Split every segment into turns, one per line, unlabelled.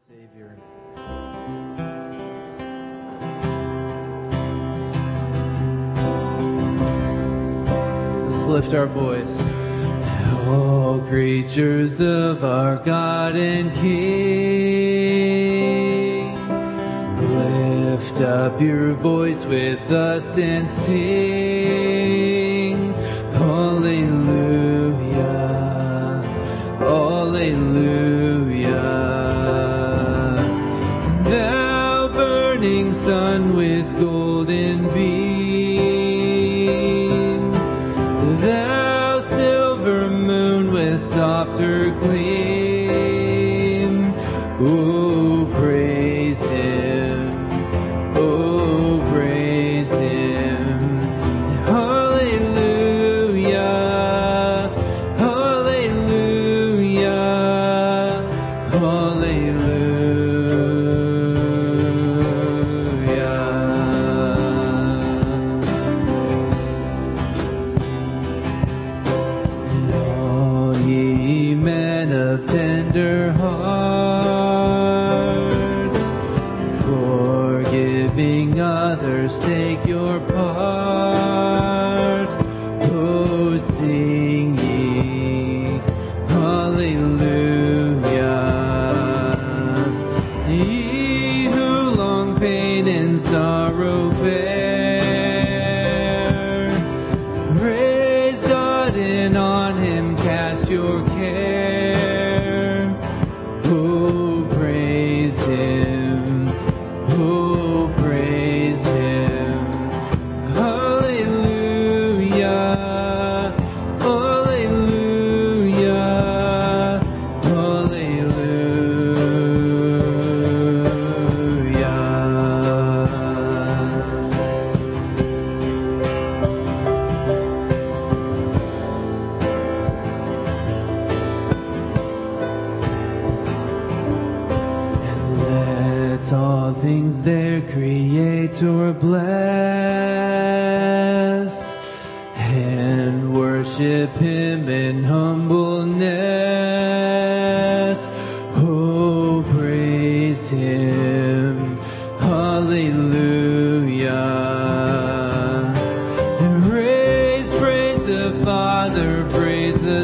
Savior. Let's lift our voice. All creatures of our God and King, lift up your voice with us and sing. Hallelujah, hallelujah. Thou burning sun with golden beam, thou silver moon with softer gleam. Oh, praise Him, oh, praise Him. Hallelujah, hallelujah, hallelujah. All ye men of tender heart, forgiving others, take your part. Oh, sing ye, hallelujah. Ye who long pain and sorrow bear, praise God and on Him cast your care. Oh, praise Him, oh, praise Him. Hallelujah, hallelujah, and let all things their Creator bless, and worship Him in humbleness. Oh, praise Him, hallelujah. And praise the Father, praise the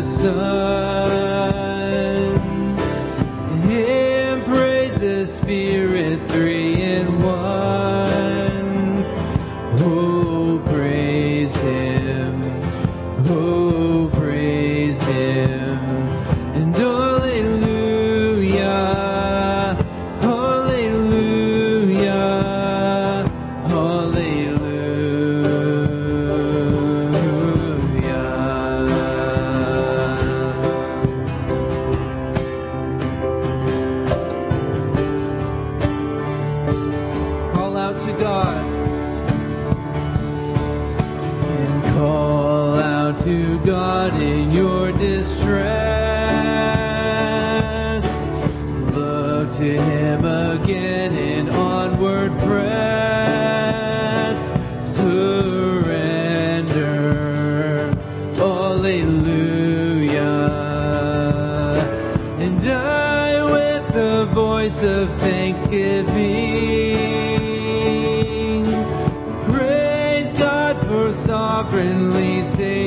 Son, and praise the Spirit, three in one. Oh, praise Him, oh, praise Him. And hallelujah, hallelujah, hallelujah. Call out to God. And call out to God in your distress. Look to Him again in onward press. Surrender, hallelujah. And I with the voice of thanksgiving, praise God for sovereignly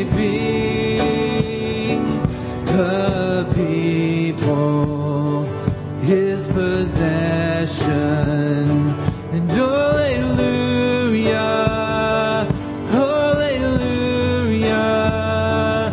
saving the people, His possession. And hallelujah, hallelujah,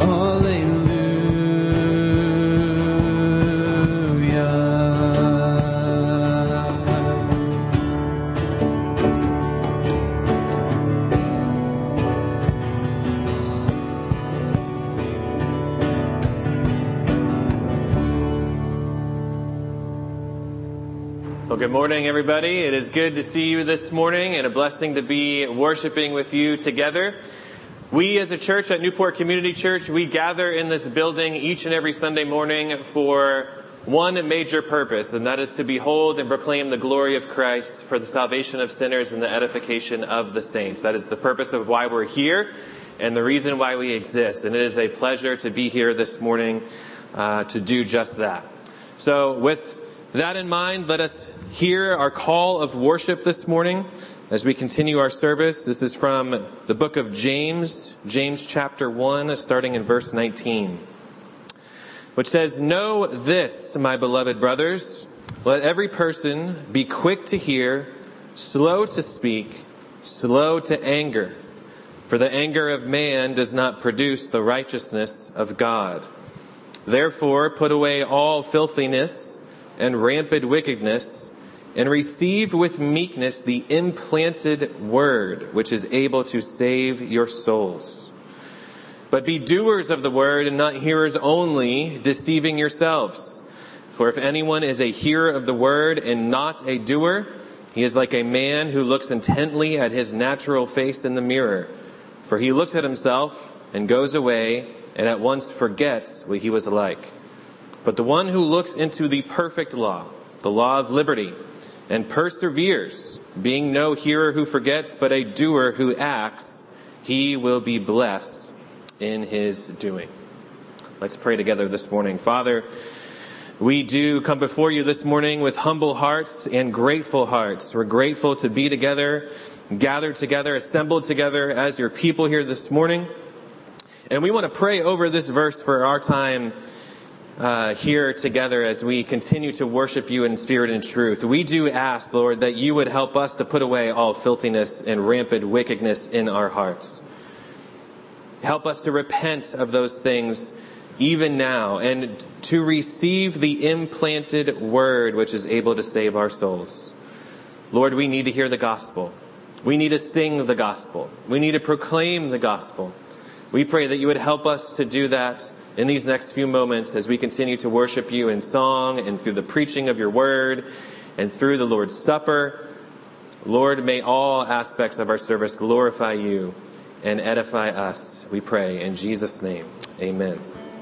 Well, good morning, everybody. It is good to see you this morning and a blessing to be worshiping with you together. We as a church at Newport Community Church, we gather in this building each and every Sunday morning for one major purpose, and that is to behold and proclaim the glory of Christ for the salvation of sinners and the edification of the saints. That is the purpose of why we're here and the reason why we exist. And it is a pleasure to be here this morning to do just that. So with that in mind, let us hear our call of worship this morning as we continue our service. This is from the book of James, James chapter 1, starting in verse 19, which says, "Know this, my beloved brothers, let every person be quick to hear, slow to speak, slow to anger. For the anger of man does not produce the righteousness of God. Therefore, put away all filthiness and rampant wickedness, and receive with meekness the implanted word, which is able to save your souls. But be doers of the word and not hearers only, deceiving yourselves. For if anyone is a hearer of the word and not a doer, he is like a man who looks intently at his natural face in the mirror. For he looks at himself and goes away and at once forgets what he was like. But the one who looks into the perfect law, the law of liberty, and perseveres, being no hearer who forgets, but a doer who acts, he will be blessed in his doing." Let's pray together this morning. Father, we do come before you this morning with humble hearts and grateful hearts. We're grateful to be together, gathered together, assembled together as your people here this morning. And we want to pray over this verse for our time here together as we continue to worship you in spirit and truth. We do ask, Lord, that you would help us to put away all filthiness and rampant wickedness in our hearts. Help us to repent of those things even now and to receive the implanted word which is able to save our souls. Lord, we need to hear the gospel. We need to sing the gospel. We need to proclaim the gospel. We pray that you would help us to do that in these next few moments as we continue to worship you in song and through the preaching of your word and through the Lord's Supper. Lord, may all aspects of our service glorify you and edify us, we pray in Jesus' name. Amen.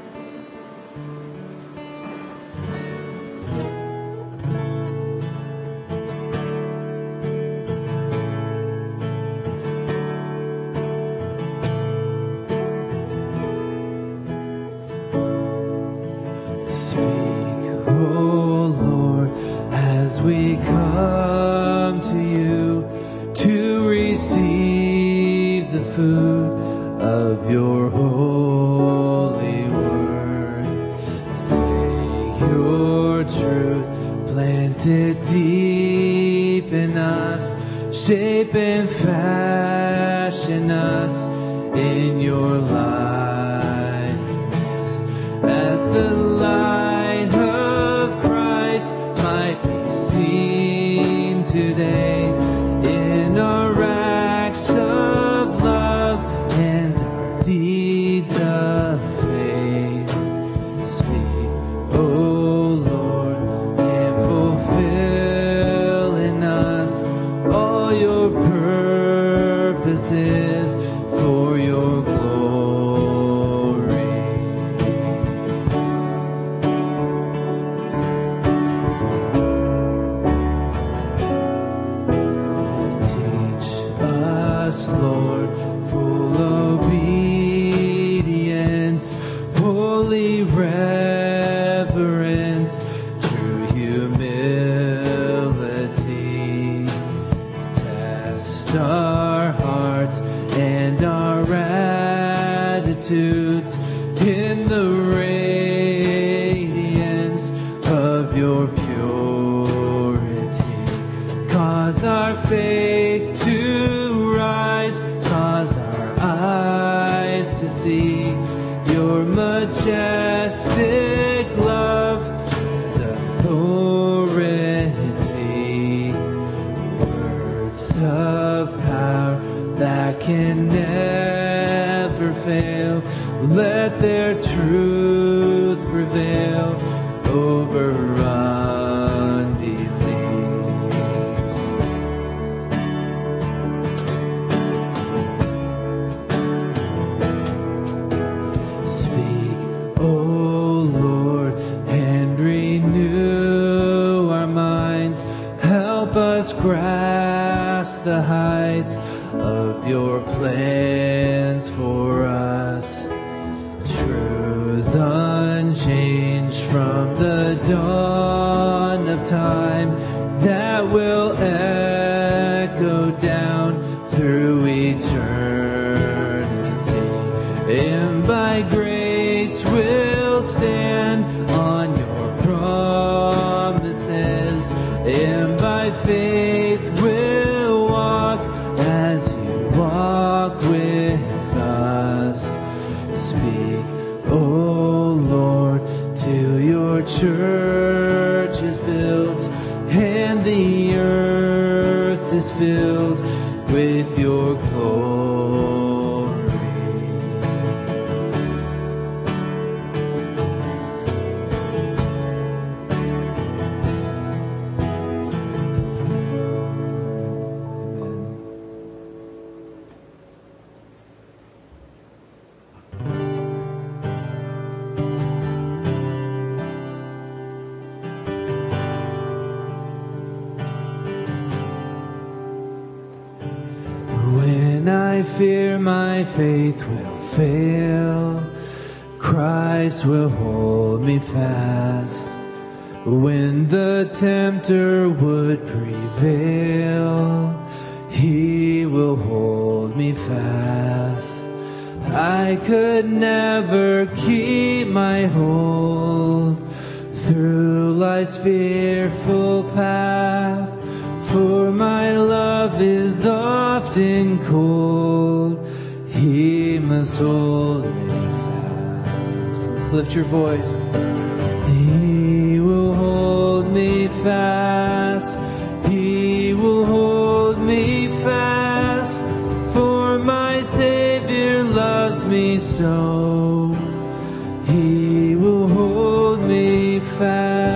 Shape and fashion us in your likeness, that the light of Christ might be seen today in our acts of love and our deeds of faith. Speak, O Lord, and fulfill in us all your purposes for your glory. Teach us, Lord, full obedience, holy reverence, true humility. Test our hearts and our attitudes in the radiance of your purity. Cause our faith to rise, cause our eyes to see your majestic love and authority. Words of power that can never fail, let their truth prevail over unbelief. Speak, O Lord, and renew our minds. Help us grasp the heights of your plans for us. Truths unchanged from the dawn of time that will echo down through eternity. And by grace we'll stand on your promises, and by faith we'll walk as you walk with us. Speak, O Lord, till your church is built and the earth is filled with your glory. When I fear my faith will fail, Christ will hold me fast. When the tempter would prevail, he will hold me fast. I could never keep my hold through life's fearful path, for my love is often cold. He must hold me fast. Let's lift your voice. He will hold me fast. He will hold me fast. For my Savior loves me so. He will hold me fast.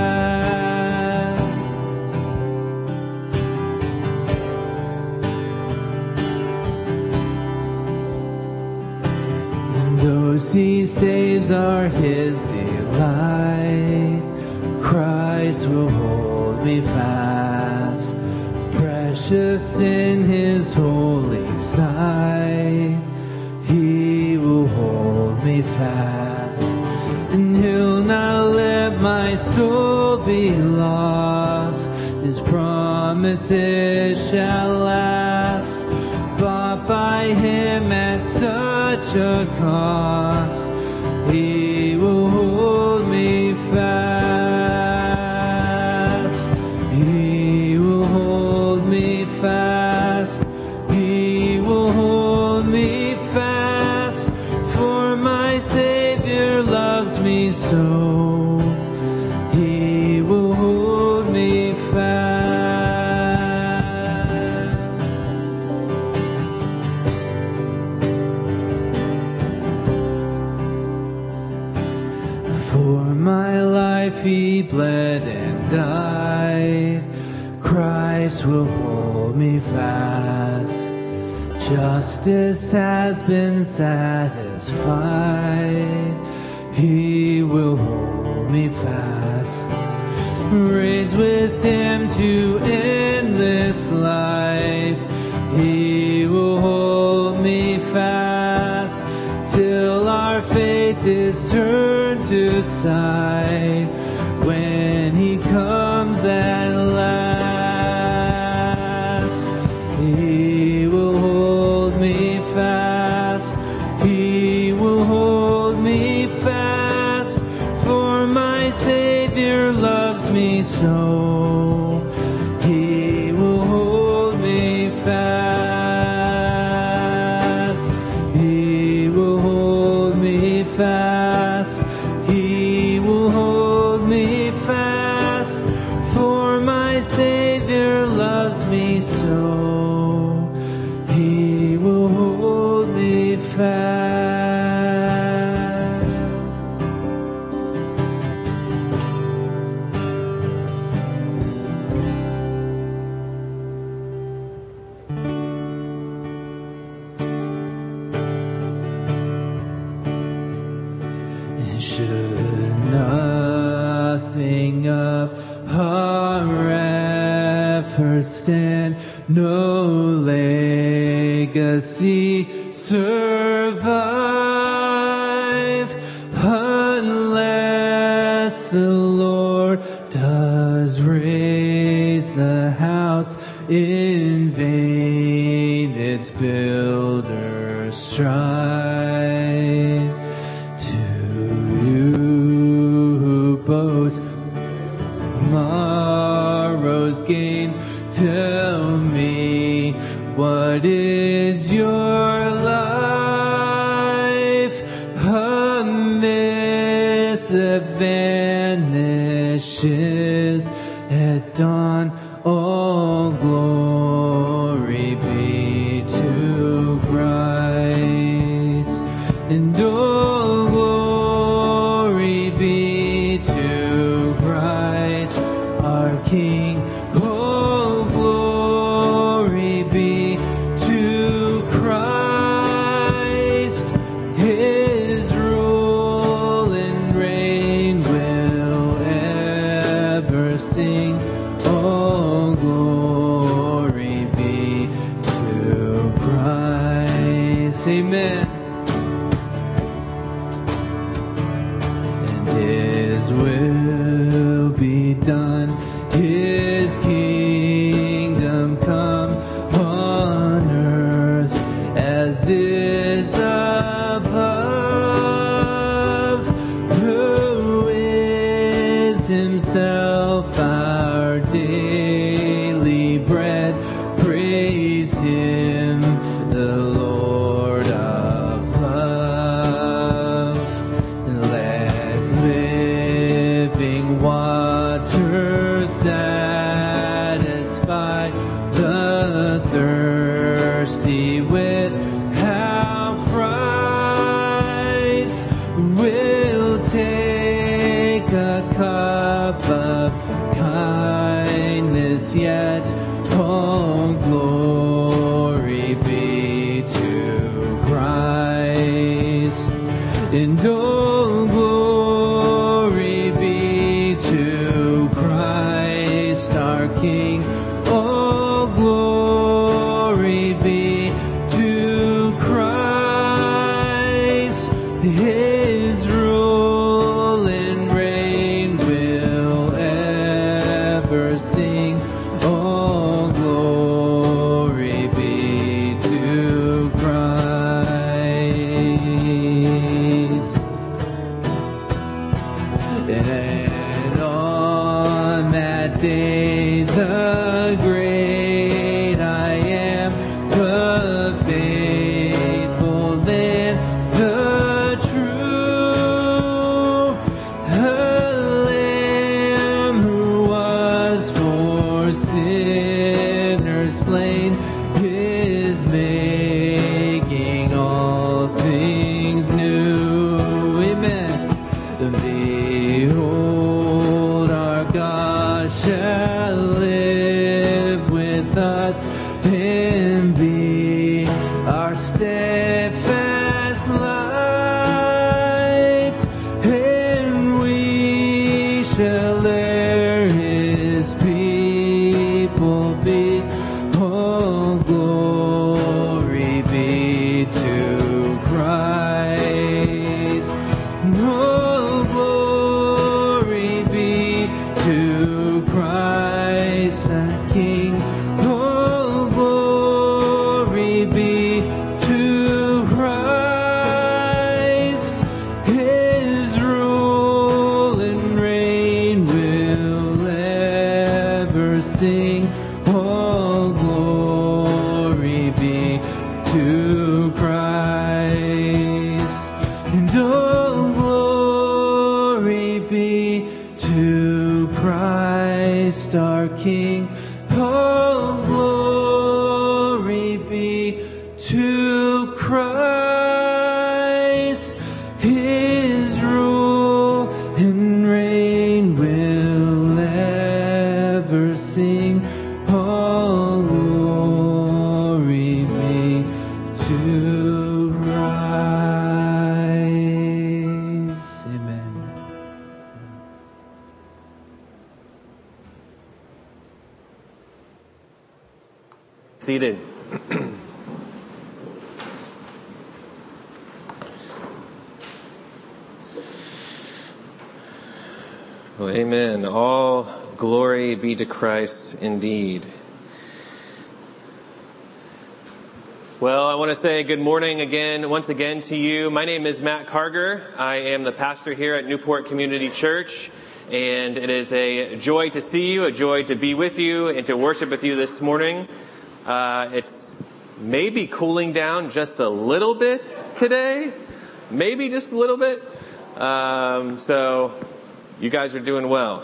Those he saves are his delight. Christ will hold me fast. Precious in his holy sight, he will hold me fast. And he'll not let my soul be lost. His promises shall last. Bought by him at such a cost, he will hold me fast. He will hold me fast. He will hold me fast. For my Savior loves me so. He will hold me fast. For my life he bled and died. Christ will hold me fast. Justice has been satisfied. He will hold me fast. Raised with him to endless life, he will hold me fast. Till our faith is turned to sight, when he comes at last. He will hold me fast. He will hold me fast. For my Savior loves me so. He will hold me fast. He will hold me fast. He will hold me fast. For my Savior loves me so. He will hold me fast. And should nothing of our efforts stand, no legacy survive, unless the Lord does in vain its builders strive. To you who boast tomorrow's gain, tell me, what is your life amidst that vanishes at dawn? All glory be to Christ, and all glory be to Christ our King. All glory be to Christ. His rule and reign will ever sing. All glory be to Christ. Amen. And His will be done, His kingdom come on earth as is above. Who is Himself our daily bread? Praise Him, the Lord of love. Let living water satisfy the thirsty without price. We'll take a cup of kindness yet. All glory be to Christ, and all glory be to Christ our King. All glory be to Christ. His rule and reign will ever sing. All glory be to Christ. And on that day the great I am, the faithful and the true, a Lamb who was for sinners slain, is making all things new. Amen. Behold, our God shall live with us and be our steadfast light, and we shall heir His people be. All glory be to Christ. All glory be to Christ our King. All glory be to Christ. His rule and reign will ever sing. All glory be to Christ, and all glory be to Christ our King. All glory be to Christ. His rule and reign will ever sing. All glory be to Christ. Amen.
Seated. Well, amen. All glory be to Christ indeed. Well, I want to say good morning once again to you. My name is Matt Carger. I am the pastor here at Newport Community Church, and it is a joy to see you, a joy to be with you, and to worship with you this morning. It's maybe cooling down just a little bit today, maybe just a little bit. So you guys are doing well.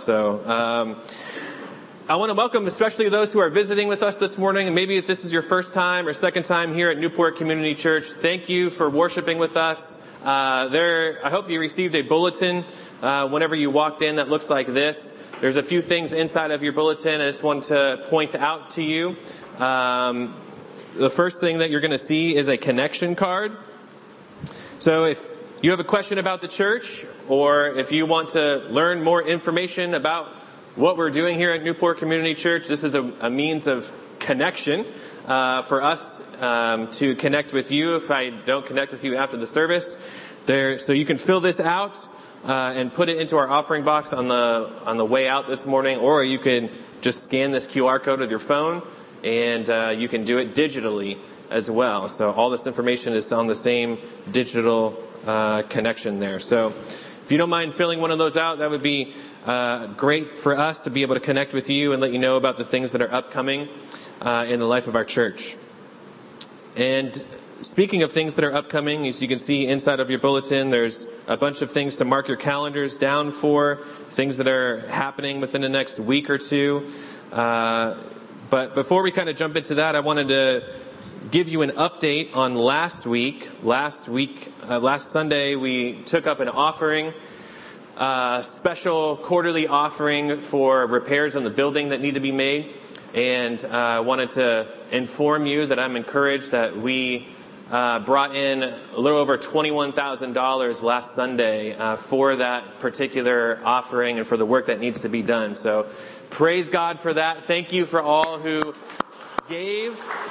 I want to welcome especially those who are visiting with us this morning, and maybe if this is your first time or second time here at Newport Community Church, thank you for worshiping with us. I hope you received a bulletin whenever you walked in that looks like this. There's a few things inside of your bulletin I just want to point out to you. The first thing that you're going to see is a connection card. So if you have a question about the church, or if you want to learn more information about what we're doing here at Newport Community Church, this is a means of connection for us to connect with you if I don't connect with you after the service. So you can fill this out and put it into our offering box on the way out this morning, or you can just scan this QR code with your phone, and you can do it digitally as well. So all this information is on the same digital connection there. So if you don't mind filling one of those out, that would be great for us to be able to connect with you and let you know about the things that are upcoming in the life of our church. And speaking of things that are upcoming, as you can see inside of your bulletin, there's a bunch of things to mark your calendars down for, things that are happening within the next week or two. But before we kind of jump into that, I wanted to give you an update on last week. Last Sunday, we took up an offering, special quarterly offering for repairs on the building that need to be made. And I wanted to inform you that I'm encouraged that we brought in a little over $21,000 last Sunday for that particular offering and for the work that needs to be done. So praise God for that. Thank you for all who gave.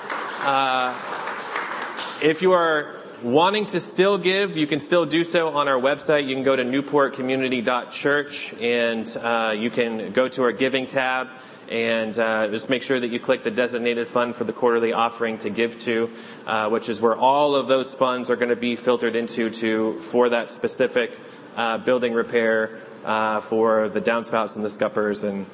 If you are wanting to still give, you can still do so on our website. You can go to newportcommunity.church, and you can go to our giving tab and just make sure that you click the designated fund for the quarterly offering to give to, which is where all of those funds are going to be filtered into for that specific building repair for the downspouts and the scuppers and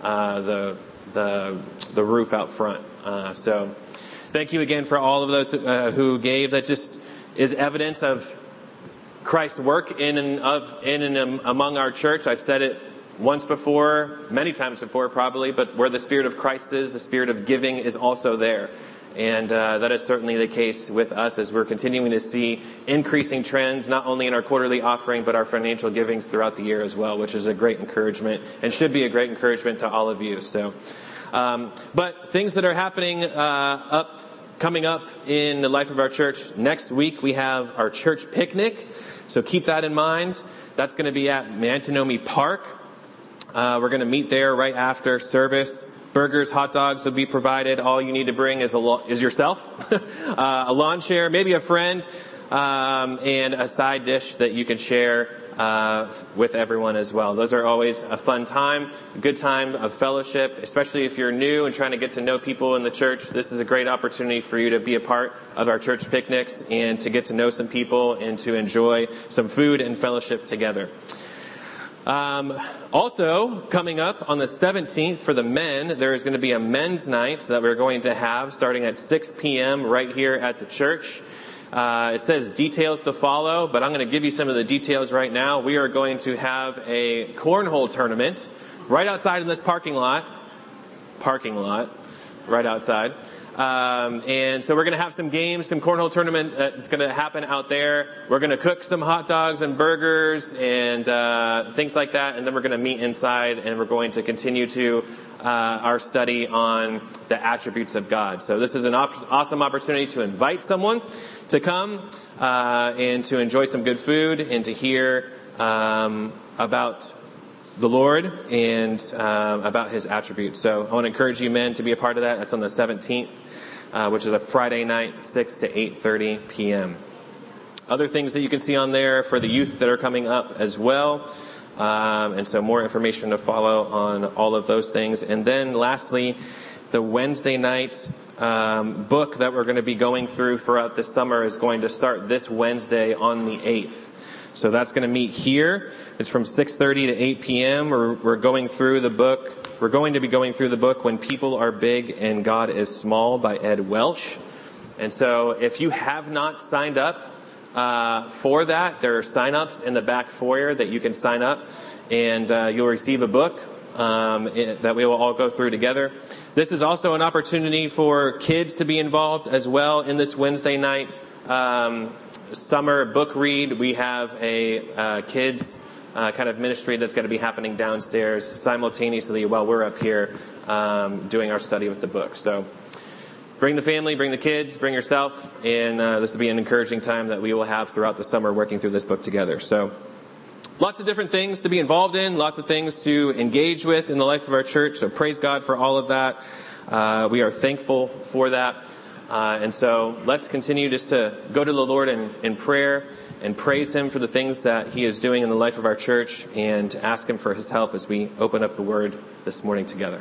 the roof out front. So thank you again for all of those who gave. That just is evidence of Christ's work in and among our church. I've said it once before, many times before probably, but where the Spirit of Christ is, the Spirit of giving is also there. And that is certainly the case with us as we're continuing to see increasing trends, not only in our quarterly offering, but our financial givings throughout the year as well, which is a great encouragement and should be a great encouragement to all of you. So, but things that are happening coming up in the life of our church. Next week we have our church picnic, so keep that in mind. That's going to be at Mantonomy Park. We're going to meet there right after service. Burgers, hot dogs will be provided. All you need to bring is yourself, a lawn chair, maybe a friend, and a side dish that you can share with everyone as well. Those are always a fun time, a good time of fellowship, especially if you're new and trying to get to know people in the church. This is a great opportunity for you to be a part of our church picnics and to get to know some people and to enjoy some food and fellowship together. Also, coming up on the 17th for the men, there is going to be a men's night that we're going to have starting at 6 p.m. right here at the church. It says details to follow, but I'm going to give you some of the details right now. We are going to have a cornhole tournament right outside in this parking lot, right outside. And so we're going to have some games, some cornhole tournament that's going to happen out there. We're going to cook some hot dogs and burgers and things like that. And then we're going to meet inside and we're going to continue to our study on the attributes of God. So this is an awesome opportunity to invite someone to come and to enjoy some good food and to hear about the Lord and about His attributes. So I want to encourage you men to be a part of that. That's on the 17th, which is a Friday night, 6 to 8:30 p.m. Other things that you can see on there for the youth that are coming up as well. And so more information to follow on all of those things. And then lastly, the Wednesday night book that we're going to be going through throughout this summer is going to start this Wednesday on the 8th. So that's going to meet here. It's from 6:30 to 8 p.m. We're going through the book. We're going to be going through the book When People Are Big and God Is Small by Ed Welch. And so if you have not signed up for that, there are sign-ups in the back foyer that you can sign up, and you'll receive a book that we will all go through together. This is also an opportunity for kids to be involved as well in this Wednesday night summer book read. We have a kids kind of ministry that's going to be happening downstairs simultaneously while we're up here doing our study with the book. So bring the family, bring the kids, bring yourself, and this will be an encouraging time that we will have throughout the summer working through this book together. So lots of different things to be involved in, lots of things to engage with in the life of our church. So praise God for all of that. We are thankful for that. And so let's continue just to go to the Lord in prayer and praise Him for the things that He is doing in the life of our church, and ask Him for His help as we open up the Word this morning together.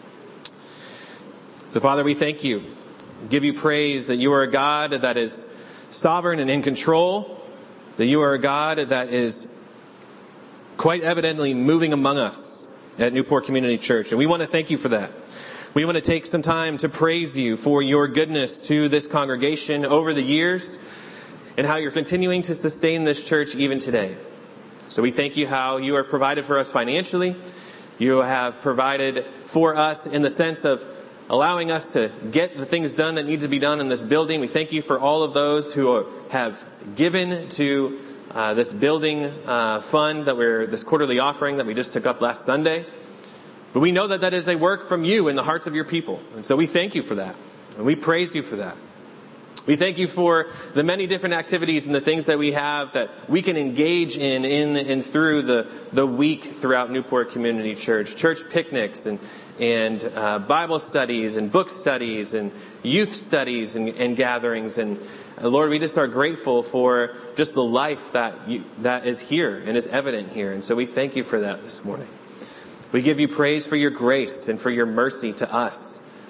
So Father, we thank You. Give You praise that You are a God that is sovereign and in control, that You are a God that is quite evidently moving among us at Newport Community Church. And we want to thank You for that. We want to take some time to praise You for Your goodness to this congregation over the years, and how You're continuing to sustain this church even today. So we thank You how You are provided for us financially. You have provided for us in the sense of allowing us to get the things done that need to be done in this building. We thank You for all of those who have given to this building fund this quarterly offering that we just took up last Sunday. But we know that that is a work from You in the hearts of Your people. And so we thank You for that. And we praise You for that. We thank You for the many different activities and the things that we have that we can engage in and through the week throughout Newport Community Church. Church picnics and Bible studies and book studies and youth studies and gatherings. And Lord, we just are grateful for just the life that is here and is evident here. And so we thank You for that this morning. We give You praise for Your grace and for Your mercy to us.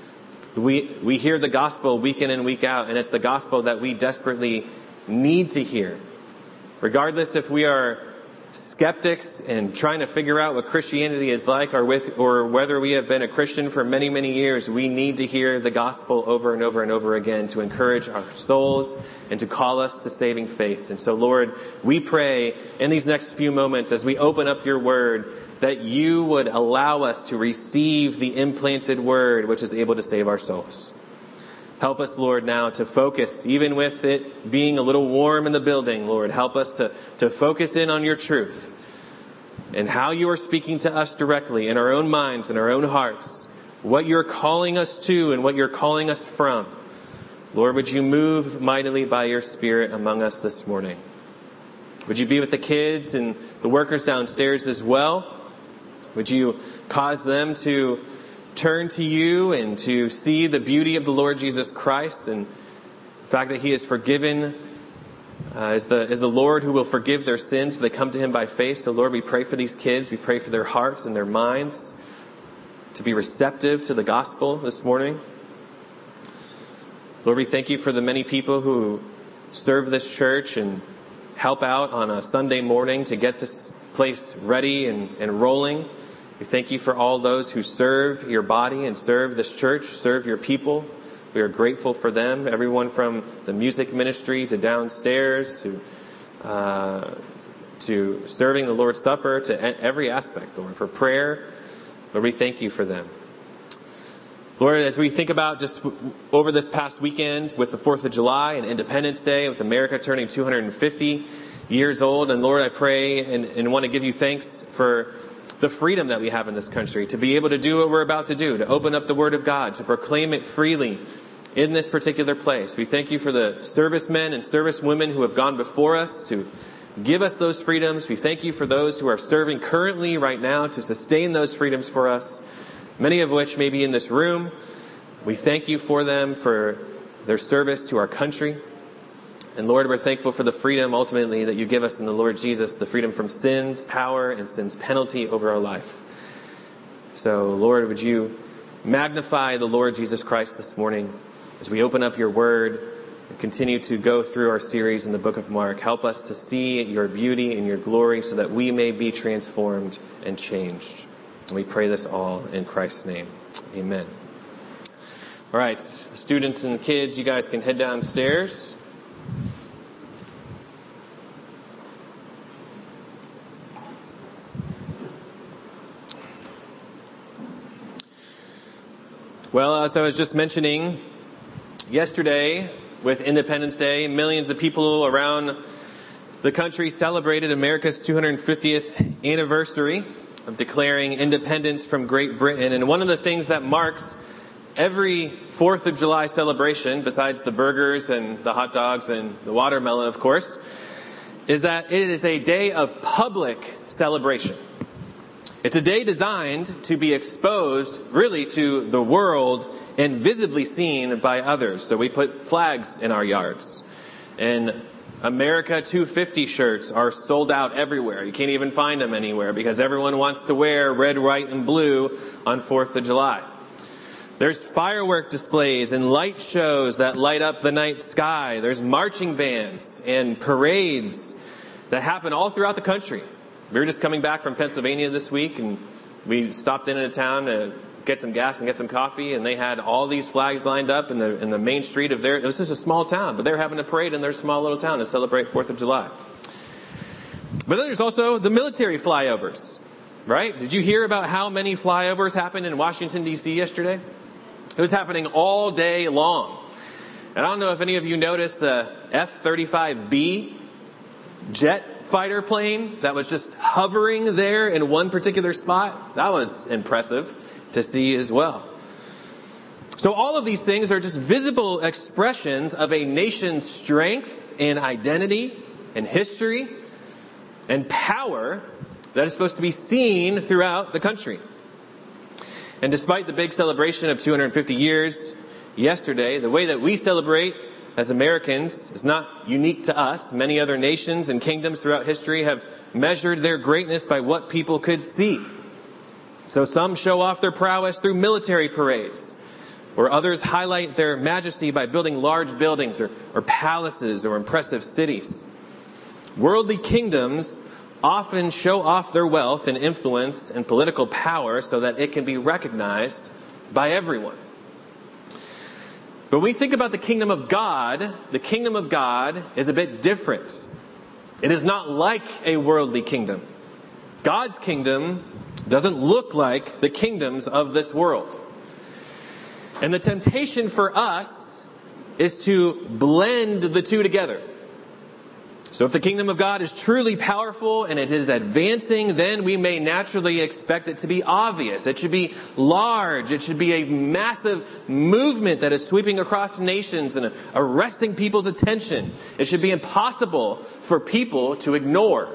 We hear the gospel week in and week out, and it's the gospel that we desperately need to hear. Regardless if we are skeptics and trying to figure out what Christianity is like, or whether we have been a Christian for many, many years, we need to hear the gospel over and over and over again to encourage our souls and to call us to saving faith. And so, Lord, we pray in these next few moments as we open up Your word that You would allow us to receive the implanted word which is able to save our souls. Help us, Lord, now to focus, even with it being a little warm in the building, Lord. Help us to focus in on Your truth and how You are speaking to us directly in our own minds and our own hearts, what You're calling us to and what You're calling us from. Lord, would You move mightily by Your Spirit among us this morning? Would You be with the kids and the workers downstairs as well? Would You cause them to turn to You and to see the beauty of the Lord Jesus Christ and the fact that He is forgiven, is the Lord who will forgive their sins if they come to Him by faith. So Lord, we pray for these kids. We pray for their hearts and their minds to be receptive to the gospel this morning. Lord, we thank You for the many people who serve this church and help out on a Sunday morning to get this place ready and rolling. We thank You for all those who serve Your body and serve this church, serve Your people. We are grateful for them, everyone from the music ministry to downstairs to serving the Lord's Supper, to every aspect, Lord, for prayer. Lord, we thank You for them. Lord, as we think about just over this past weekend with the 4th of July and Independence Day, with America turning 250 years old, and Lord, I pray and want to give You thanks for the freedom that we have in this country to be able to do what we're about to do, to open up the Word of God, to proclaim it freely in this particular place. We thank You for the servicemen and servicewomen who have gone before us to give us those freedoms. We thank You for those who are serving currently right now to sustain those freedoms for us, many of which may be in this room. We thank You for them, for their service to our country. And Lord, we're thankful for the freedom ultimately that You give us in the Lord Jesus, the freedom from sin's power and sin's penalty over our life. So Lord, would You magnify the Lord Jesus Christ this morning? As we open up your word and continue to go through our series in the book of Mark, help us to see your beauty and your glory so that we may be transformed and changed. And we pray this all in Christ's name. Amen. All right, the students and kids, you guys can head downstairs. Well, as I was just mentioning, yesterday with Independence Day, millions of people around the country celebrated America's 250th anniversary of declaring independence from Great Britain. And one of the things that marks every 4th of July celebration, besides the burgers and the hot dogs and the watermelon, of course, is that it is a day of public celebration. It's a day designed to be exposed, really, to the world and visibly seen by others. So we put flags in our yards. And America 250 shirts are sold out everywhere. You can't even find them anywhere because everyone wants to wear red, white, and blue on 4th of July. There's firework displays and light shows that light up the night sky. There's marching bands and parades that happen all throughout the country. We were just coming back from Pennsylvania this week, and we stopped in a town to get some gas and get some coffee, and they had all these flags lined up in the main street of their. It was just a small town, but they were having a parade in their small little town to celebrate 4th of July. But then there's also the military flyovers, right? Did you hear about how many flyovers happened in Washington, D.C. yesterday? It was happening all day long. And I don't know if any of you noticed the F-35B jet fighter plane that was just hovering there in one particular spot. That was impressive to see as well. So all of these things are just visible expressions of a nation's strength and identity and history and power that is supposed to be seen throughout the country. And despite the big celebration of 250 years yesterday, the way that we celebrate as Americans is not unique to us. Many other nations and kingdoms throughout history have measured their greatness by what people could see. So some show off their prowess through military parades, or others highlight their majesty by building large buildings or palaces or impressive cities. Worldly kingdoms often show off their wealth and influence and political power so that it can be recognized by everyone. But when we think about the kingdom of God is a bit different. It is not like a worldly kingdom. God's kingdom doesn't look like the kingdoms of this world. And the temptation for us is to blend the two together. So if the kingdom of God is truly powerful and it is advancing, then we may naturally expect it to be obvious. It should be large. It should be a massive movement that is sweeping across nations and arresting people's attention. It should be impossible for people to ignore.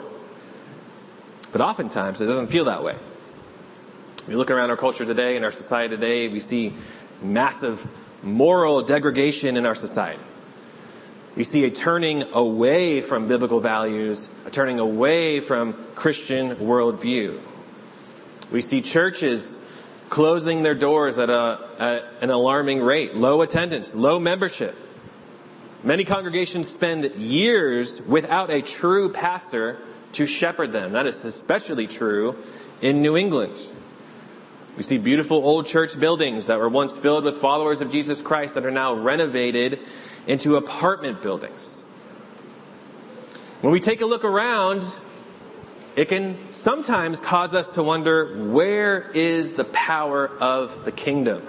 But oftentimes it doesn't feel that way. We look around our culture today and our society today, we see massive moral degradation in our society. We see a turning away from biblical values, a turning away from Christian worldview. We see churches closing their doors at an alarming rate, low attendance, low membership. Many congregations spend years without a true pastor to shepherd them. That is especially true in New England. We see beautiful old church buildings that were once filled with followers of Jesus Christ that are now renovated into apartment buildings. When we take a look around, it can sometimes cause us to wonder, where is the power of the kingdom?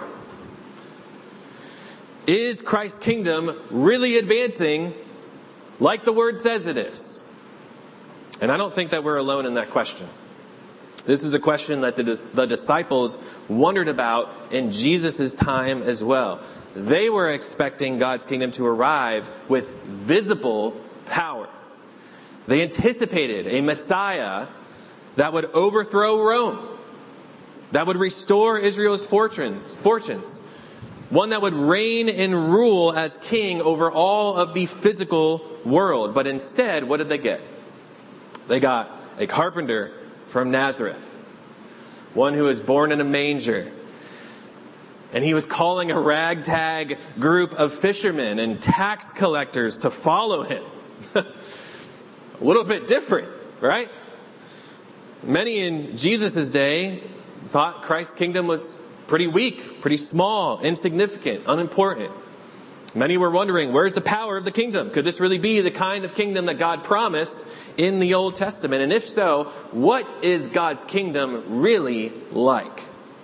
Is Christ's kingdom really advancing like the word says it is? And I don't think that we're alone in that question. This is a question that the disciples wondered about in Jesus' time as well. They were expecting God's kingdom to arrive with visible power. They anticipated a Messiah that would overthrow Rome, that would restore Israel's fortunes, one that would reign and rule as king over all of the physical world. But instead, what did they get? They got a carpenter from Nazareth, one who was born in a manger. And he was calling a ragtag group of fishermen and tax collectors to follow him. A little bit different, right? Many in Jesus' day thought Christ's kingdom was pretty weak, pretty small, insignificant, unimportant. Many were wondering, where's the power of the kingdom? Could this really be the kind of kingdom that God promised in the Old Testament? And if so, what is God's kingdom really like?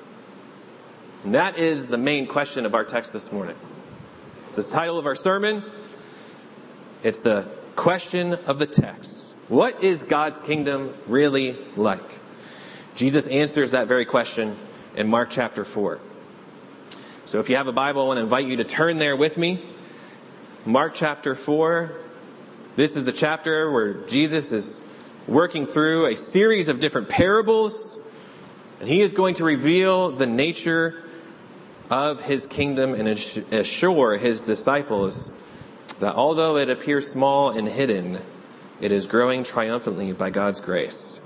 And that is the main question of our text this morning. It's the title of our sermon. It's the question of the text. What is God's kingdom really like? Jesus answers that very question in Mark chapter 4. So if you have a Bible, I want to invite you to turn there with me. Mark chapter 4. This is the chapter where Jesus is working through a series of different parables. And he is going to reveal the nature of his kingdom and assure his disciples that although it appears small and hidden, it is growing triumphantly by God's grace.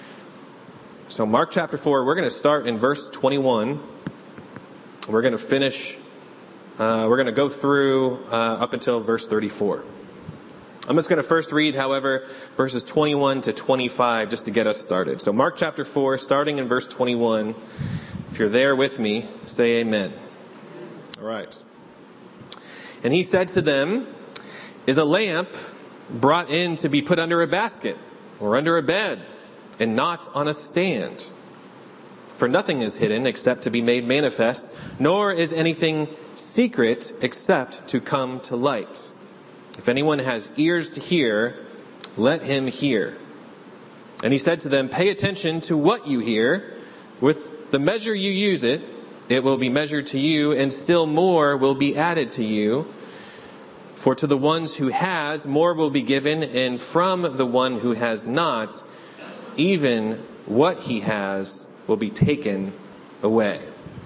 So Mark chapter 4, we're going to start in verse 21. We're going to finish, we're going to go through up until verse 34. I'm just going to first read, however, verses 21 to 25 just to get us started. So Mark chapter 4, starting in verse 21. If you're there with me, say amen. All right. And he said to them, "Is a lamp brought in to be put under a basket or under a bed and not on a stand? For nothing is hidden except to be made manifest, nor is anything secret except to come to light. If anyone has ears to hear, let him hear." And he said to them, "Pay attention to what you hear. With the measure you use it, it will be measured to you, and still more will be added to you. For to the ones who has, more will be given, and from the one who has not, even what he has will be taken away."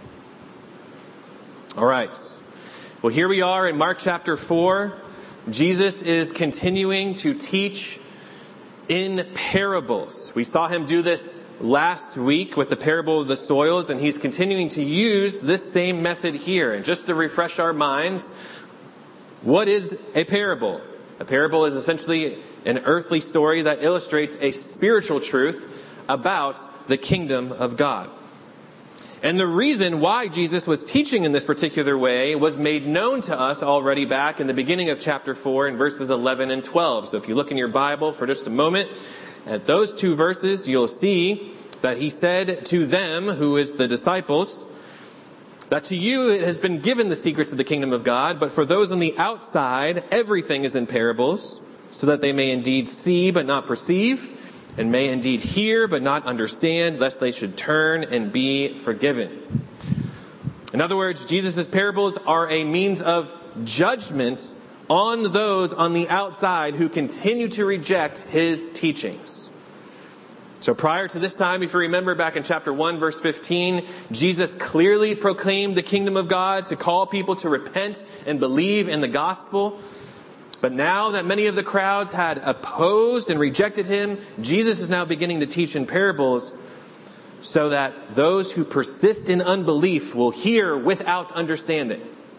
All right. Well, here we are in Mark chapter 4. Jesus is continuing to teach in parables. We saw him do this last week with the parable of the soils, and he's continuing to use this same method here. And just to refresh our minds, what is a parable? A parable is essentially an earthly story that illustrates a spiritual truth about the kingdom of God. And the reason why Jesus was teaching in this particular way was made known to us already back in the beginning of chapter 4 in verses 11 and 12. So if you look in your Bible for just a moment at those two verses, you'll see that he said to them, who is the disciples, that to you it has been given the secrets of the kingdom of God, but for those on the outside, everything is in parables, so that they may indeed see but not perceive, and may indeed hear but not understand, lest they should turn and be forgiven. In other words, Jesus' parables are a means of judgment on those on the outside who continue to reject his teachings. So prior to this time, if you remember back in chapter 1, verse 15, Jesus clearly proclaimed the kingdom of God to call people to repent and believe in the gospel. But now that many of the crowds had opposed and rejected him, Jesus is now beginning to teach in parables so that those who persist in unbelief will hear without understanding,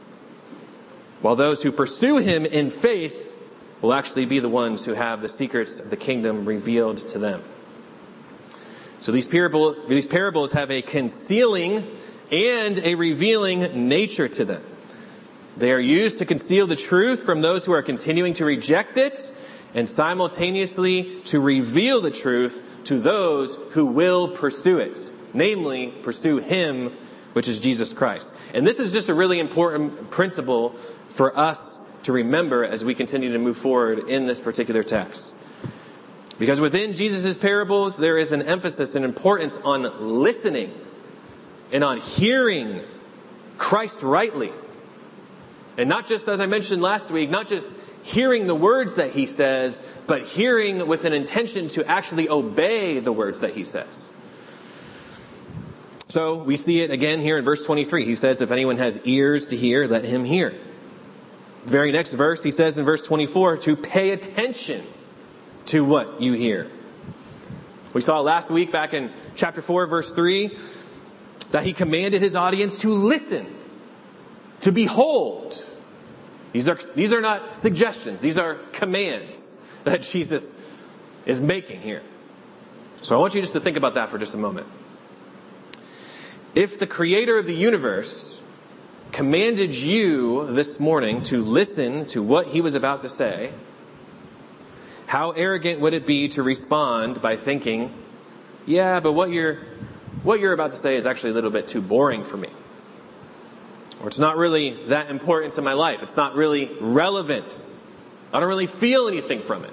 while those who pursue him in faith will actually be the ones who have the secrets of the kingdom revealed to them. So these parables have a concealing and a revealing nature to them. They are used to conceal the truth from those who are continuing to reject it, and simultaneously to reveal the truth to those who will pursue it, namely pursue him, which is Jesus Christ. And this is just a really important principle for us to remember as we continue to move forward in this particular text. Because within Jesus' parables, there is an emphasis and importance on listening and on hearing Christ rightly. And not just, as I mentioned last week, not just hearing the words that he says, but hearing with an intention to actually obey the words that he says. So we see it again here in verse 23. He says, "If anyone has ears to hear, let him hear." The very next verse, he says in verse 24, to pay attention to what you hear. We saw last week back in chapter 4, verse 3, that he commanded his audience to listen to behold. These are not suggestions. These are commands that Jesus is making here. So I want you just to think about that for just a moment. If the creator of the universe commanded you this morning to listen to what he was about to say, how arrogant would it be to respond by thinking, yeah, but what you're about to say is actually a little bit too boring for me. Or it's not really that important to my life. It's not really relevant. I don't really feel anything from it.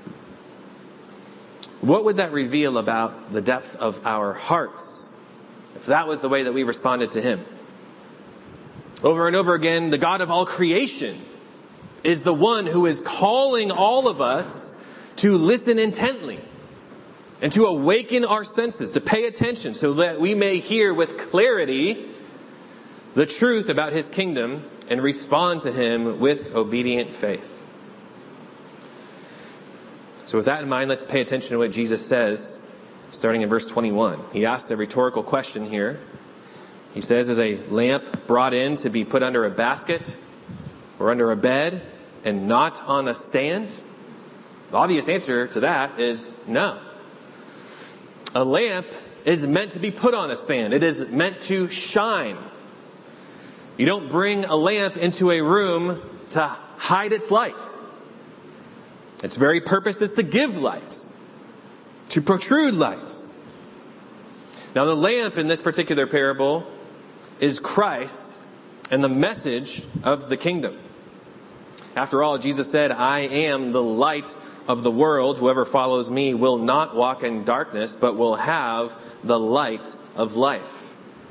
What would that reveal about the depth of our hearts if that was the way that we responded to him? Over and over again, the God of all creation is the one who is calling all of us to listen intently and to awaken our senses, to pay attention so that we may hear with clarity the truth about his kingdom and respond to him with obedient faith. So with that in mind, let's pay attention to what Jesus says, starting in verse 21. He asks a rhetorical question here. He says, is a lamp brought in to be put under a basket or under a bed and not on a stand? The obvious answer to that is no. A lamp is meant to be put on a stand. It is meant to shine. You don't bring a lamp into a room to hide its light. Its very purpose is to give light, to protrude light. Now the lamp in this particular parable is Christ and the message of the kingdom. After all, Jesus said, I am the light of the world. Whoever follows me will not walk in darkness, but will have the light of life.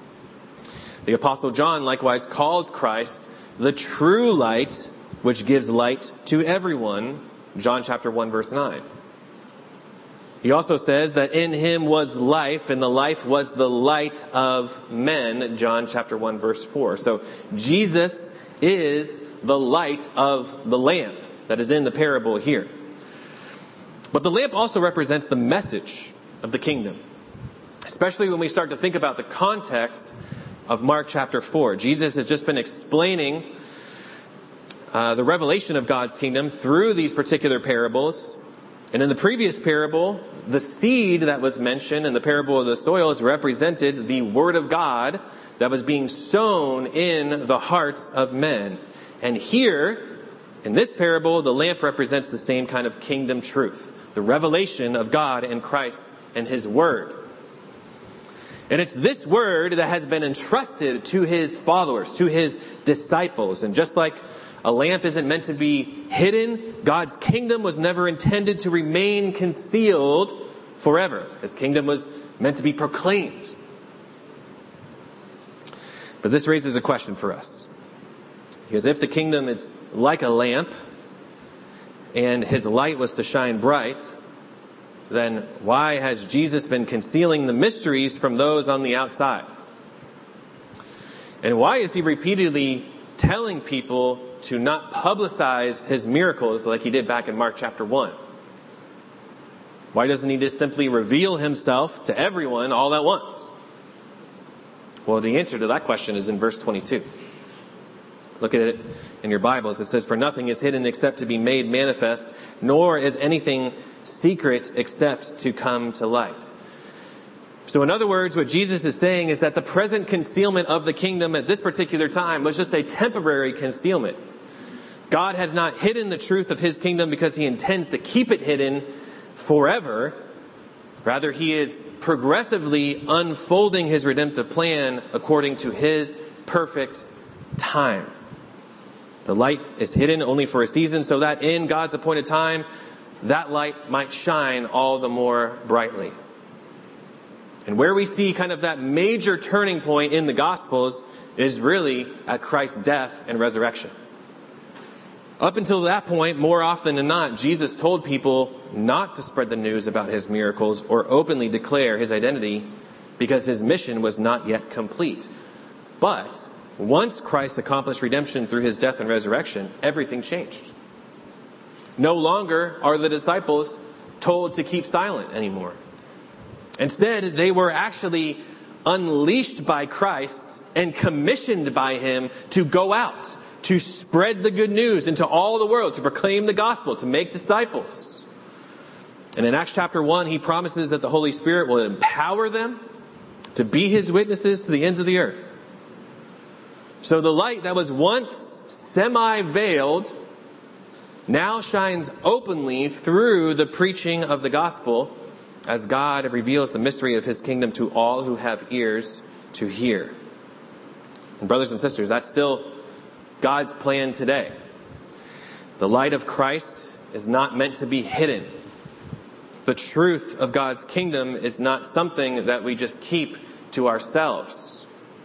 The Apostle John likewise calls Christ the true light, which gives light to everyone. John chapter 1 verse 9. He also says that in him was life, and the life was the light of men. John chapter 1 verse 4. So Jesus is the light of the lamp that is in the parable here. But the lamp also represents the message of the kingdom. Especially when we start to think about the context of Mark chapter 4. Jesus has just been explaining the revelation of God's kingdom through these particular parables. And in the previous parable, the seed that was mentioned in the parable of the soils represented the word of God that was being sown in the hearts of men. And here, in this parable, the lamp represents the same kind of kingdom truth, the revelation of God and Christ and his word. And it's this word that has been entrusted to his followers, to his disciples. And just like a lamp isn't meant to be hidden, God's kingdom was never intended to remain concealed forever. His kingdom was meant to be proclaimed. But this raises a question for us. Because if the kingdom is like a lamp, and his light was to shine bright, then why has Jesus been concealing the mysteries from those on the outside? And why is he repeatedly telling people to not publicize his miracles like he did back in Mark chapter 1? Why doesn't he just simply reveal himself to everyone all at once? Well, the answer to that question is in verse 22. Look at it in your Bibles. It says, for nothing is hidden except to be made manifest, nor is anything secret except to come to light. So in other words, what Jesus is saying is that the present concealment of the kingdom at this particular time was just a temporary concealment. God has not hidden the truth of his kingdom because he intends to keep it hidden forever. Rather, he is progressively unfolding his redemptive plan according to his perfect time. The light is hidden only for a season so that in God's appointed time, that light might shine all the more brightly. And where we see kind of that major turning point in the Gospels is really at Christ's death and resurrection. Up until that point, more often than not, Jesus told people not to spread the news about his miracles or openly declare his identity because his mission was not yet complete. But once Christ accomplished redemption through his death and resurrection, everything changed. No longer are the disciples told to keep silent anymore. Instead, they were actually unleashed by Christ and commissioned by him to go out, to spread the good news into all the world, to proclaim the gospel, to make disciples. And in Acts chapter 1, he promises that the Holy Spirit will empower them to be his witnesses to the ends of the earth. So the light that was once semi-veiled now shines openly through the preaching of the gospel as God reveals the mystery of his kingdom to all who have ears to hear. And brothers and sisters, that's still God's plan today. The light of Christ is not meant to be hidden. The truth of God's kingdom is not something that we just keep to ourselves.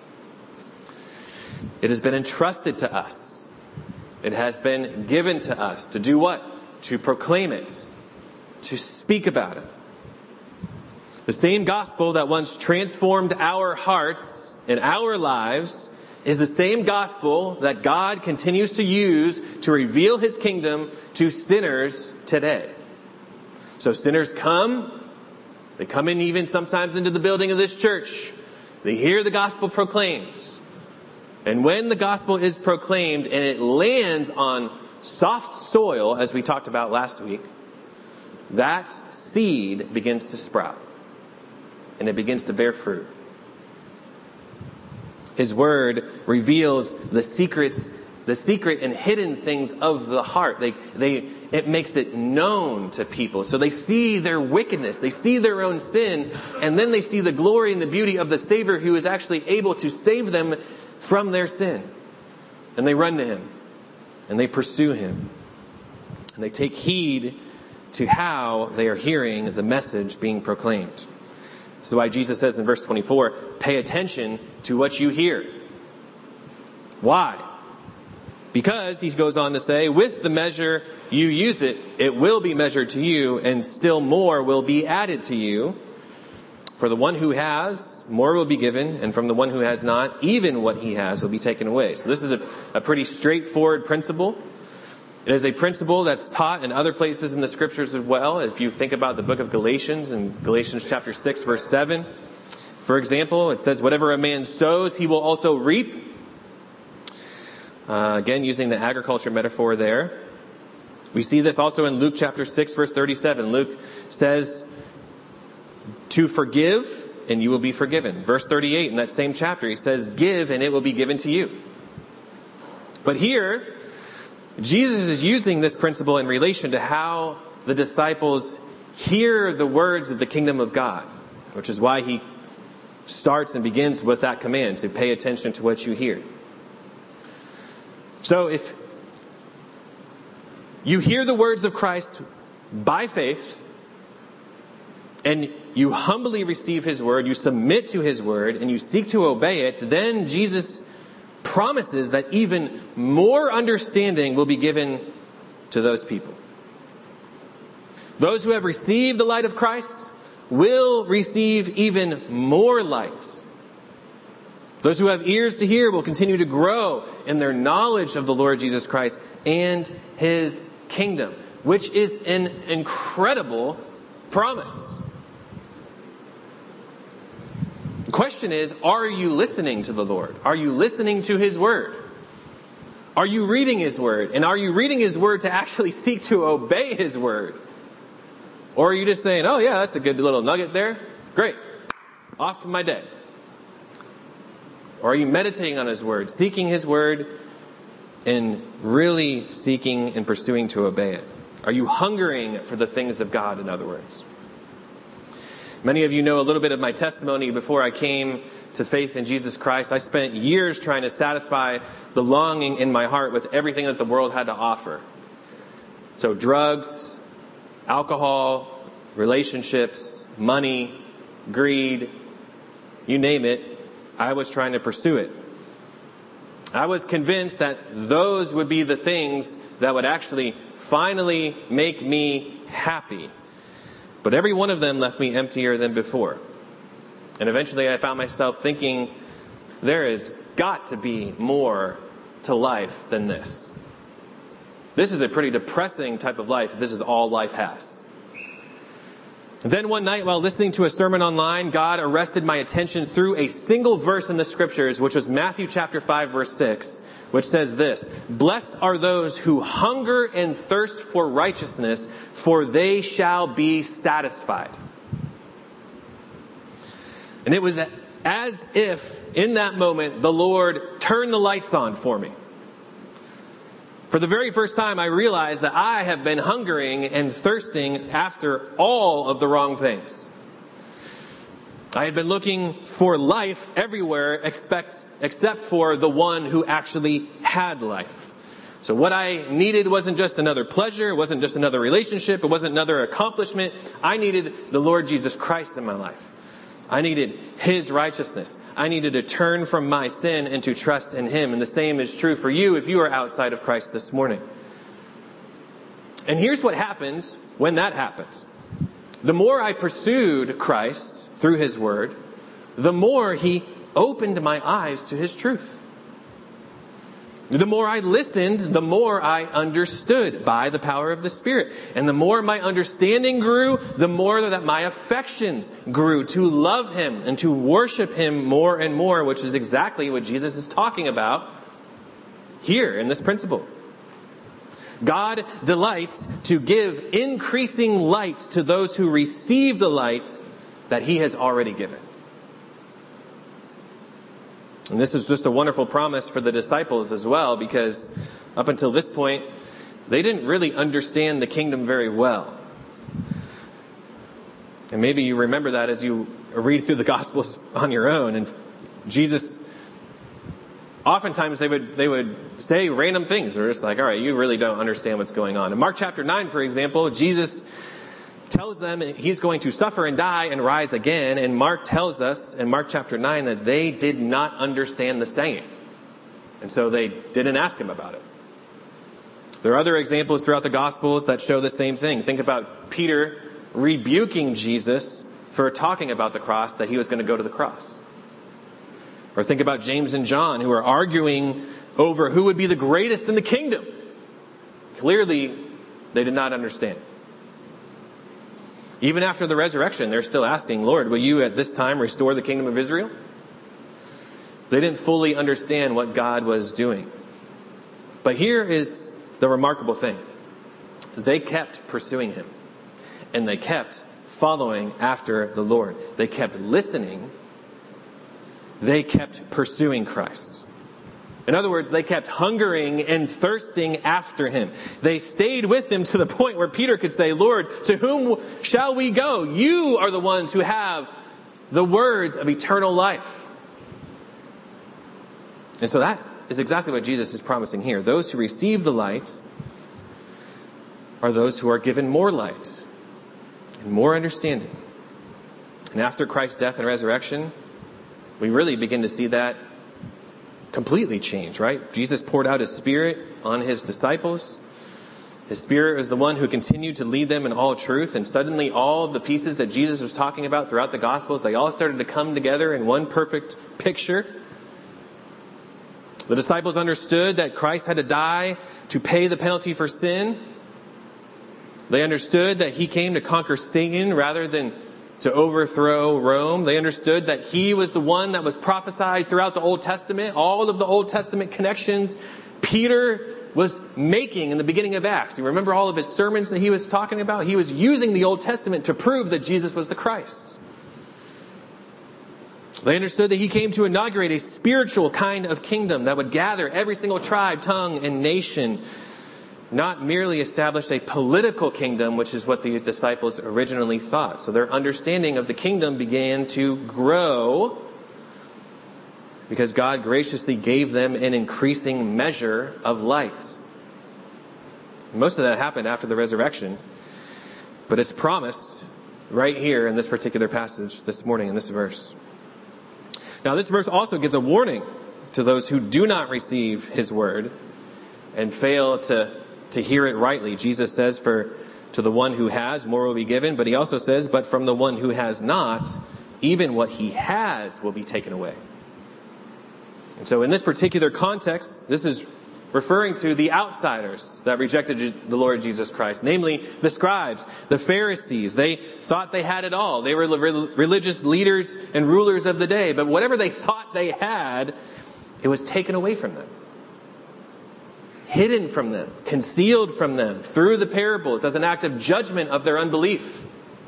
It has been entrusted to us. It has been given to us to do what? To proclaim it, to speak about it. The same gospel that once transformed our hearts and our lives is the same gospel that God continues to use to reveal his kingdom to sinners today. So sinners come, they come in even sometimes into the building of this church. They hear the gospel proclaimed. And when the gospel is proclaimed and it lands on soft soil, as we talked about last week, that seed begins to sprout. And it begins to bear fruit. His word reveals the secret and hidden things of the heart. It makes it known to people. So they see their wickedness. They see their own sin. And then they see the glory and the beauty of the Savior who is actually able to save them from their sin. And they run to him. And they pursue him. And they take heed to how they are hearing the message being proclaimed. That's why Jesus says in verse 24, pay attention to what you hear. Why? Because, he goes on to say, with the measure you use it, it will be measured to you, and still more will be added to you. For the one who has, more will be given, and from the one who has not, even what he has will be taken away. So this is a pretty straightforward principle. It is a principle that's taught in other places in the scriptures as well. If you think about the book of Galatians, in Galatians chapter 6, verse 7, for example, it says, whatever a man sows, he will also reap. Again, using the agriculture metaphor there. We see this also in Luke chapter 6, verse 37. Luke says, to forgive, and you will be forgiven. Verse 38 in that same chapter, he says, give, and it will be given to you. But here, Jesus is using this principle in relation to how the disciples hear the words of the kingdom of God, which is why he starts and begins with that command to pay attention to what you hear. So if you hear the words of Christ by faith, and you humbly receive his word, you submit to his word, and you seek to obey it, then Jesus promises that even more understanding will be given to those people. Those who have received the light of Christ will receive even more light. Those who have ears to hear will continue to grow in their knowledge of the Lord Jesus Christ and his kingdom, which is an incredible promise. The question is, are you listening to the Lord? Are you listening to his word? Are you reading his word? And are you reading his word to actually seek to obey his word? Or are you just saying, oh yeah, that's a good little nugget there. Great. Off with my day. Or are you meditating on his word, seeking his word, and really seeking and pursuing to obey it? Are you hungering for the things of God, in other words? Many of you know a little bit of my testimony. Before I came to faith in Jesus Christ, I spent years trying to satisfy the longing in my heart with everything that the world had to offer. So drugs, alcohol, relationships, money, greed, you name it, I was trying to pursue it. I was convinced that those would be the things that would actually finally make me happy. But every one of them left me emptier than before. And eventually I found myself thinking, there has got to be more to life than this. This is a pretty depressing type of life if this is all life has. Then one night while listening to a sermon online, God arrested my attention through a single verse in the scriptures, which was Matthew chapter 5, verse 6, which says this: "Blessed are those who hunger and thirst for righteousness, for they shall be satisfied." And it was as if in that moment the Lord turned the lights on for me. For the very first time, I realized that I have been hungering and thirsting after all of the wrong things. I had been looking for life everywhere except for the one who actually had life. So what I needed wasn't just another pleasure, it wasn't just another relationship, it wasn't another accomplishment. I needed the Lord Jesus Christ in my life. I needed His righteousness. I needed to turn from my sin and to trust in Him. And the same is true for you if you are outside of Christ this morning. And here's what happened when that happened. The more I pursued Christ through His Word, the more He opened my eyes to His truth. The more I listened, the more I understood by the power of the Spirit. And the more my understanding grew, the more that my affections grew to love Him and to worship Him more and more, which is exactly what Jesus is talking about here in this principle. God delights to give increasing light to those who receive the light that He has already given. And this is just a wonderful promise for the disciples as well, because up until this point, they didn't really understand the kingdom very well. And maybe you remember that as you read through the Gospels on your own. And Jesus, oftentimes they would say random things. They're just like, all right, you really don't understand what's going on. In Mark chapter 9, for example, Jesus tells them He's going to suffer and die and rise again. And Mark tells us in Mark chapter 9 that they did not understand the saying. And so they didn't ask Him about it. There are other examples throughout the Gospels that show the same thing. Think about Peter rebuking Jesus for talking about the cross, that he was going to go to the cross. Or think about James and John, who are arguing over who would be the greatest in the kingdom. Clearly, they did not understand. Even after the resurrection, they're still asking, Lord, will you at this time restore the kingdom of Israel? They didn't fully understand what God was doing. But here is the remarkable thing. They kept pursuing Him. And they kept following after the Lord. They kept listening. They kept pursuing Christ. In other words, they kept hungering and thirsting after Him. They stayed with Him to the point where Peter could say, Lord, to whom shall we go? You are the ones who have the words of eternal life. And so that is exactly what Jesus is promising here. Those who receive the light are those who are given more light and more understanding. And after Christ's death and resurrection, we really begin to see that completely change, right? Jesus poured out His Spirit on His disciples. His Spirit was the one who continued to lead them in all truth. And suddenly all the pieces that Jesus was talking about throughout the Gospels, they all started to come together in one perfect picture. The disciples understood that Christ had to die to pay the penalty for sin. They understood that He came to conquer Satan rather than to overthrow Rome. They understood that He was the one that was prophesied throughout the Old Testament. All of the Old Testament connections Peter was making in the beginning of Acts. You remember all of his sermons that he was talking about? He was using the Old Testament to prove that Jesus was the Christ. They understood that He came to inaugurate a spiritual kind of kingdom that would gather every single tribe, tongue, and nation, not merely establish a political kingdom, which is what the disciples originally thought. So their understanding of the kingdom began to grow because God graciously gave them an increasing measure of light. Most of that happened after the resurrection, but it's promised right here in this particular passage this morning in this verse. Now, this verse also gives a warning to those who do not receive His word and fail to hear it rightly. Jesus says, to the one who has, more will be given. But He also says, but from the one who has not, even what he has will be taken away. And so in this particular context, this is referring to the outsiders that rejected the Lord Jesus Christ, namely the scribes, the Pharisees. They thought they had it all. They were religious leaders and rulers of the day, but whatever they thought they had, it was taken away from them, hidden from them, concealed from them through the parables as an act of judgment of their unbelief.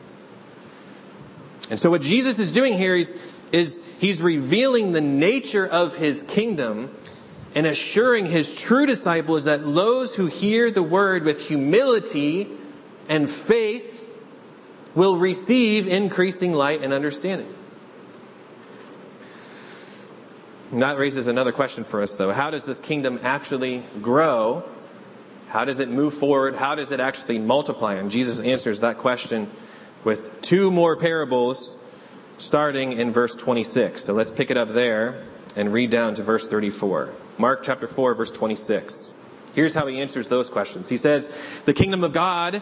And so what Jesus is doing here is he's revealing the nature of his kingdom and assuring his true disciples that those who hear the word with humility and faith will receive increasing light and understanding. And that raises another question for us, though. How does this kingdom actually grow? How does it move forward? How does it actually multiply? And Jesus answers that question with two more parables starting in verse 26. So let's pick it up there and read down to verse 34. Mark chapter 4, verse 26. Here's how he answers those questions. He says, "The kingdom of God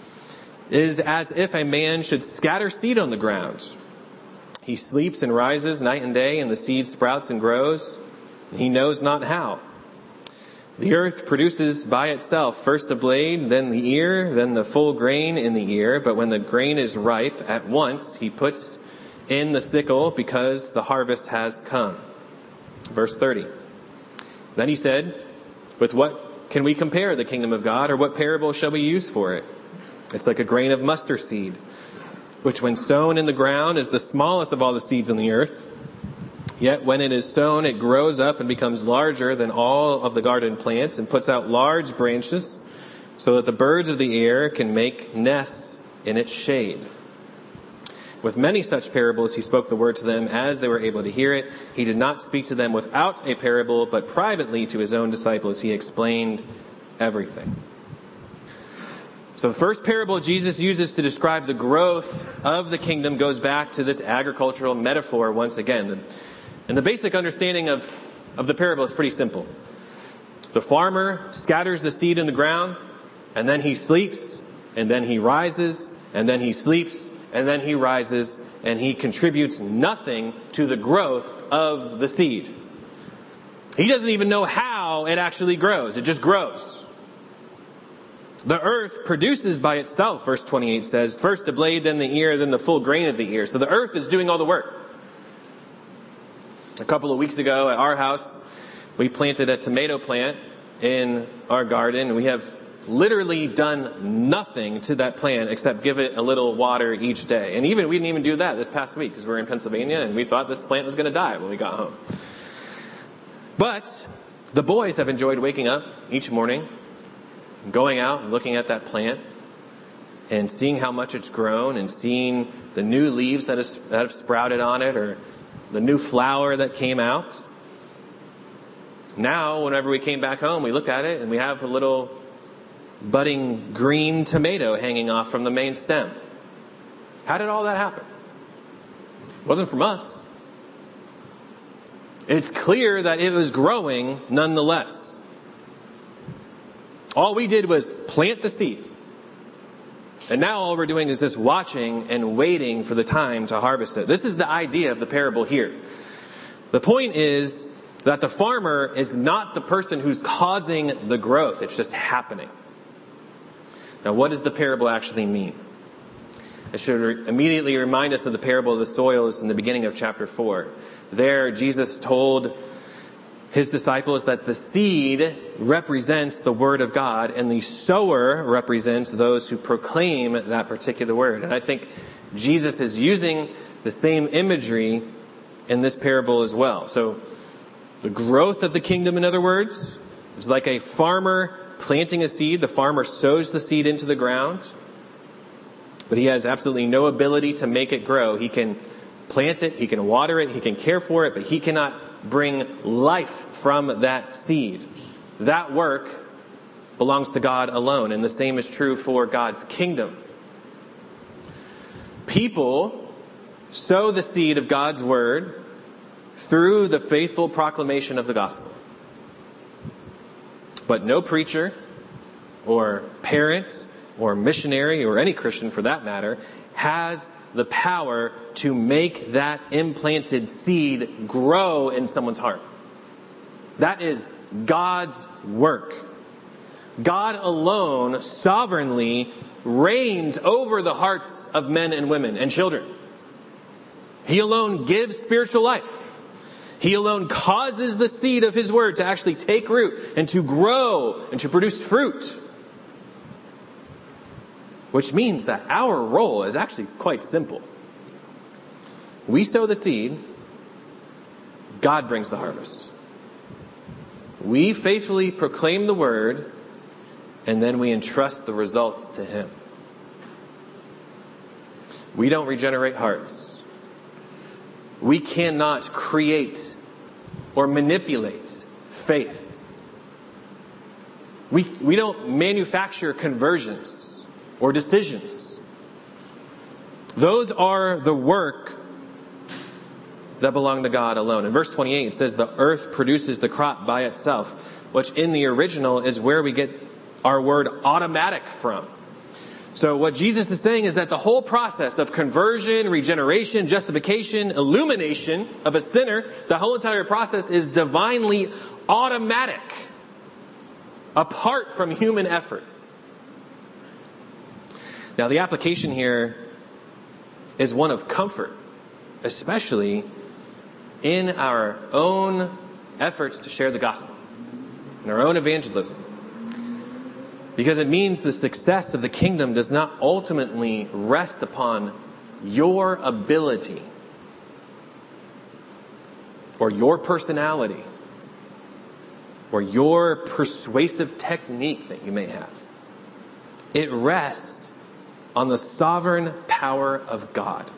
is as if a man should scatter seed on the ground. He sleeps and rises night and day, and the seed sprouts and grows, and he knows not how. The earth produces by itself first a blade, then the ear, then the full grain in the ear. But when the grain is ripe, at once he puts in the sickle, because the harvest has come." Verse 30. Then he said, "With what can we compare the kingdom of God, or what parable shall we use for it? It's like a grain of mustard seed, which when sown in the ground is the smallest of all the seeds on the earth. Yet when it is sown, it grows up and becomes larger than all of the garden plants and puts out large branches so that the birds of the air can make nests in its shade." With many such parables, he spoke the word to them as they were able to hear it. He did not speak to them without a parable, but privately to his own disciples he explained everything. So the first parable Jesus uses to describe the growth of the kingdom goes back to this agricultural metaphor once again. And the basic understanding of the parable is pretty simple. The farmer scatters the seed in the ground, and then he sleeps, and then he rises, and then he sleeps, and then he rises, and he contributes nothing to the growth of the seed. He doesn't even know how it actually grows. It just grows. The earth produces by itself, verse 28 says, first the blade, then the ear, then the full grain of the ear. So the earth is doing all the work. A couple of weeks ago at our house, we planted a tomato plant in our garden, and we have literally done nothing to that plant except give it a little water each day. And we didn't even do that this past week because we're in Pennsylvania and we thought this plant was going to die when we got home. But the boys have enjoyed waking up each morning, going out and looking at that plant and seeing how much it's grown and seeing the new leaves that have sprouted on it or the new flower that came out. Now, whenever we came back home, we looked at it and we have a little budding green tomato hanging off from the main stem. How did all that happen? It wasn't from us. It's clear that it was growing nonetheless. All we did was plant the seed. And now all we're doing is just watching and waiting for the time to harvest it. This is the idea of the parable here. The point is that the farmer is not the person who's causing the growth. It's just happening. Now, what does the parable actually mean? It should immediately remind us of the parable of the soils in the beginning of chapter 4. There, Jesus told his disciples that the seed represents the word of God and the sower represents those who proclaim that particular word. And I think Jesus is using the same imagery in this parable as well. So the growth of the kingdom, in other words, is like a farmer planting a seed. The farmer sows the seed into the ground, but he has absolutely no ability to make it grow. He can plant it, he can water it, he can care for it, but he cannot bring life from that seed. That work belongs to God alone, and the same is true for God's kingdom. People sow the seed of God's word through the faithful proclamation of the gospel. But no preacher or parent or missionary or any Christian for that matter has the power to make that implanted seed grow in someone's heart. That is God's work. God alone sovereignly reigns over the hearts of men and women and children. He alone gives spiritual life. He alone causes the seed of His word to actually take root and to grow and to produce fruit. Which means that our role is actually quite simple. We sow the seed, God brings the harvest. We faithfully proclaim the word, and then we entrust the results to Him. We don't regenerate hearts. We cannot create or manipulate faith. We don't manufacture conversions or decisions. Those are the work that belong to God alone. In verse 28, it says, the earth produces the crop by itself, which in the original is where we get our word automatic from. So what Jesus is saying is that the whole process of conversion, regeneration, justification, illumination of a sinner, the whole entire process is divinely automatic, apart from human effort. Now, the application here is one of comfort, especially in our own efforts to share the gospel, in our own evangelism. Because it means the success of the kingdom does not ultimately rest upon your ability or your personality or your persuasive technique that you may have. It rests on the sovereign power of God.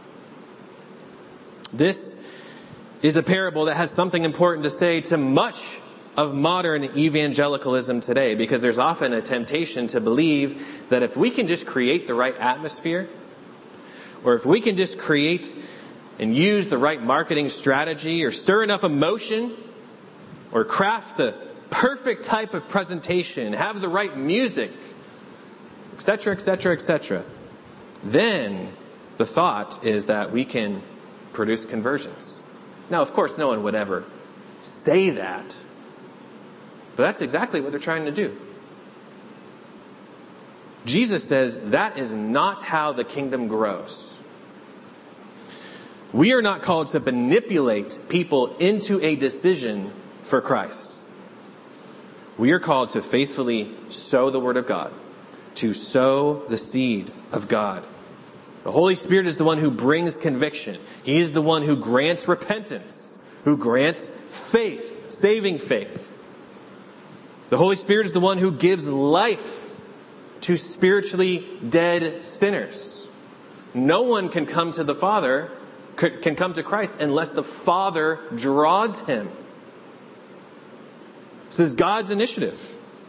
This is a parable that has something important to say to much of modern evangelicalism today, because there's often a temptation to believe that if we can just create the right atmosphere, or if we can just create and use the right marketing strategy, or stir enough emotion, or craft the perfect type of presentation, have the right music, etc., etc., etc., then the thought is that we can produce conversions. Now, of course, no one would ever say that, but that's exactly what they're trying to do. Jesus says that is not how the kingdom grows. We are not called to manipulate people into a decision for Christ. We are called to faithfully sow the word of God, to sow the seed of God. The Holy Spirit is the one who brings conviction. He is the one who grants repentance, who grants faith, saving faith. The Holy Spirit is the one who gives life to spiritually dead sinners. No one can come to the Father, can come to Christ unless the Father draws him. This is God's initiative.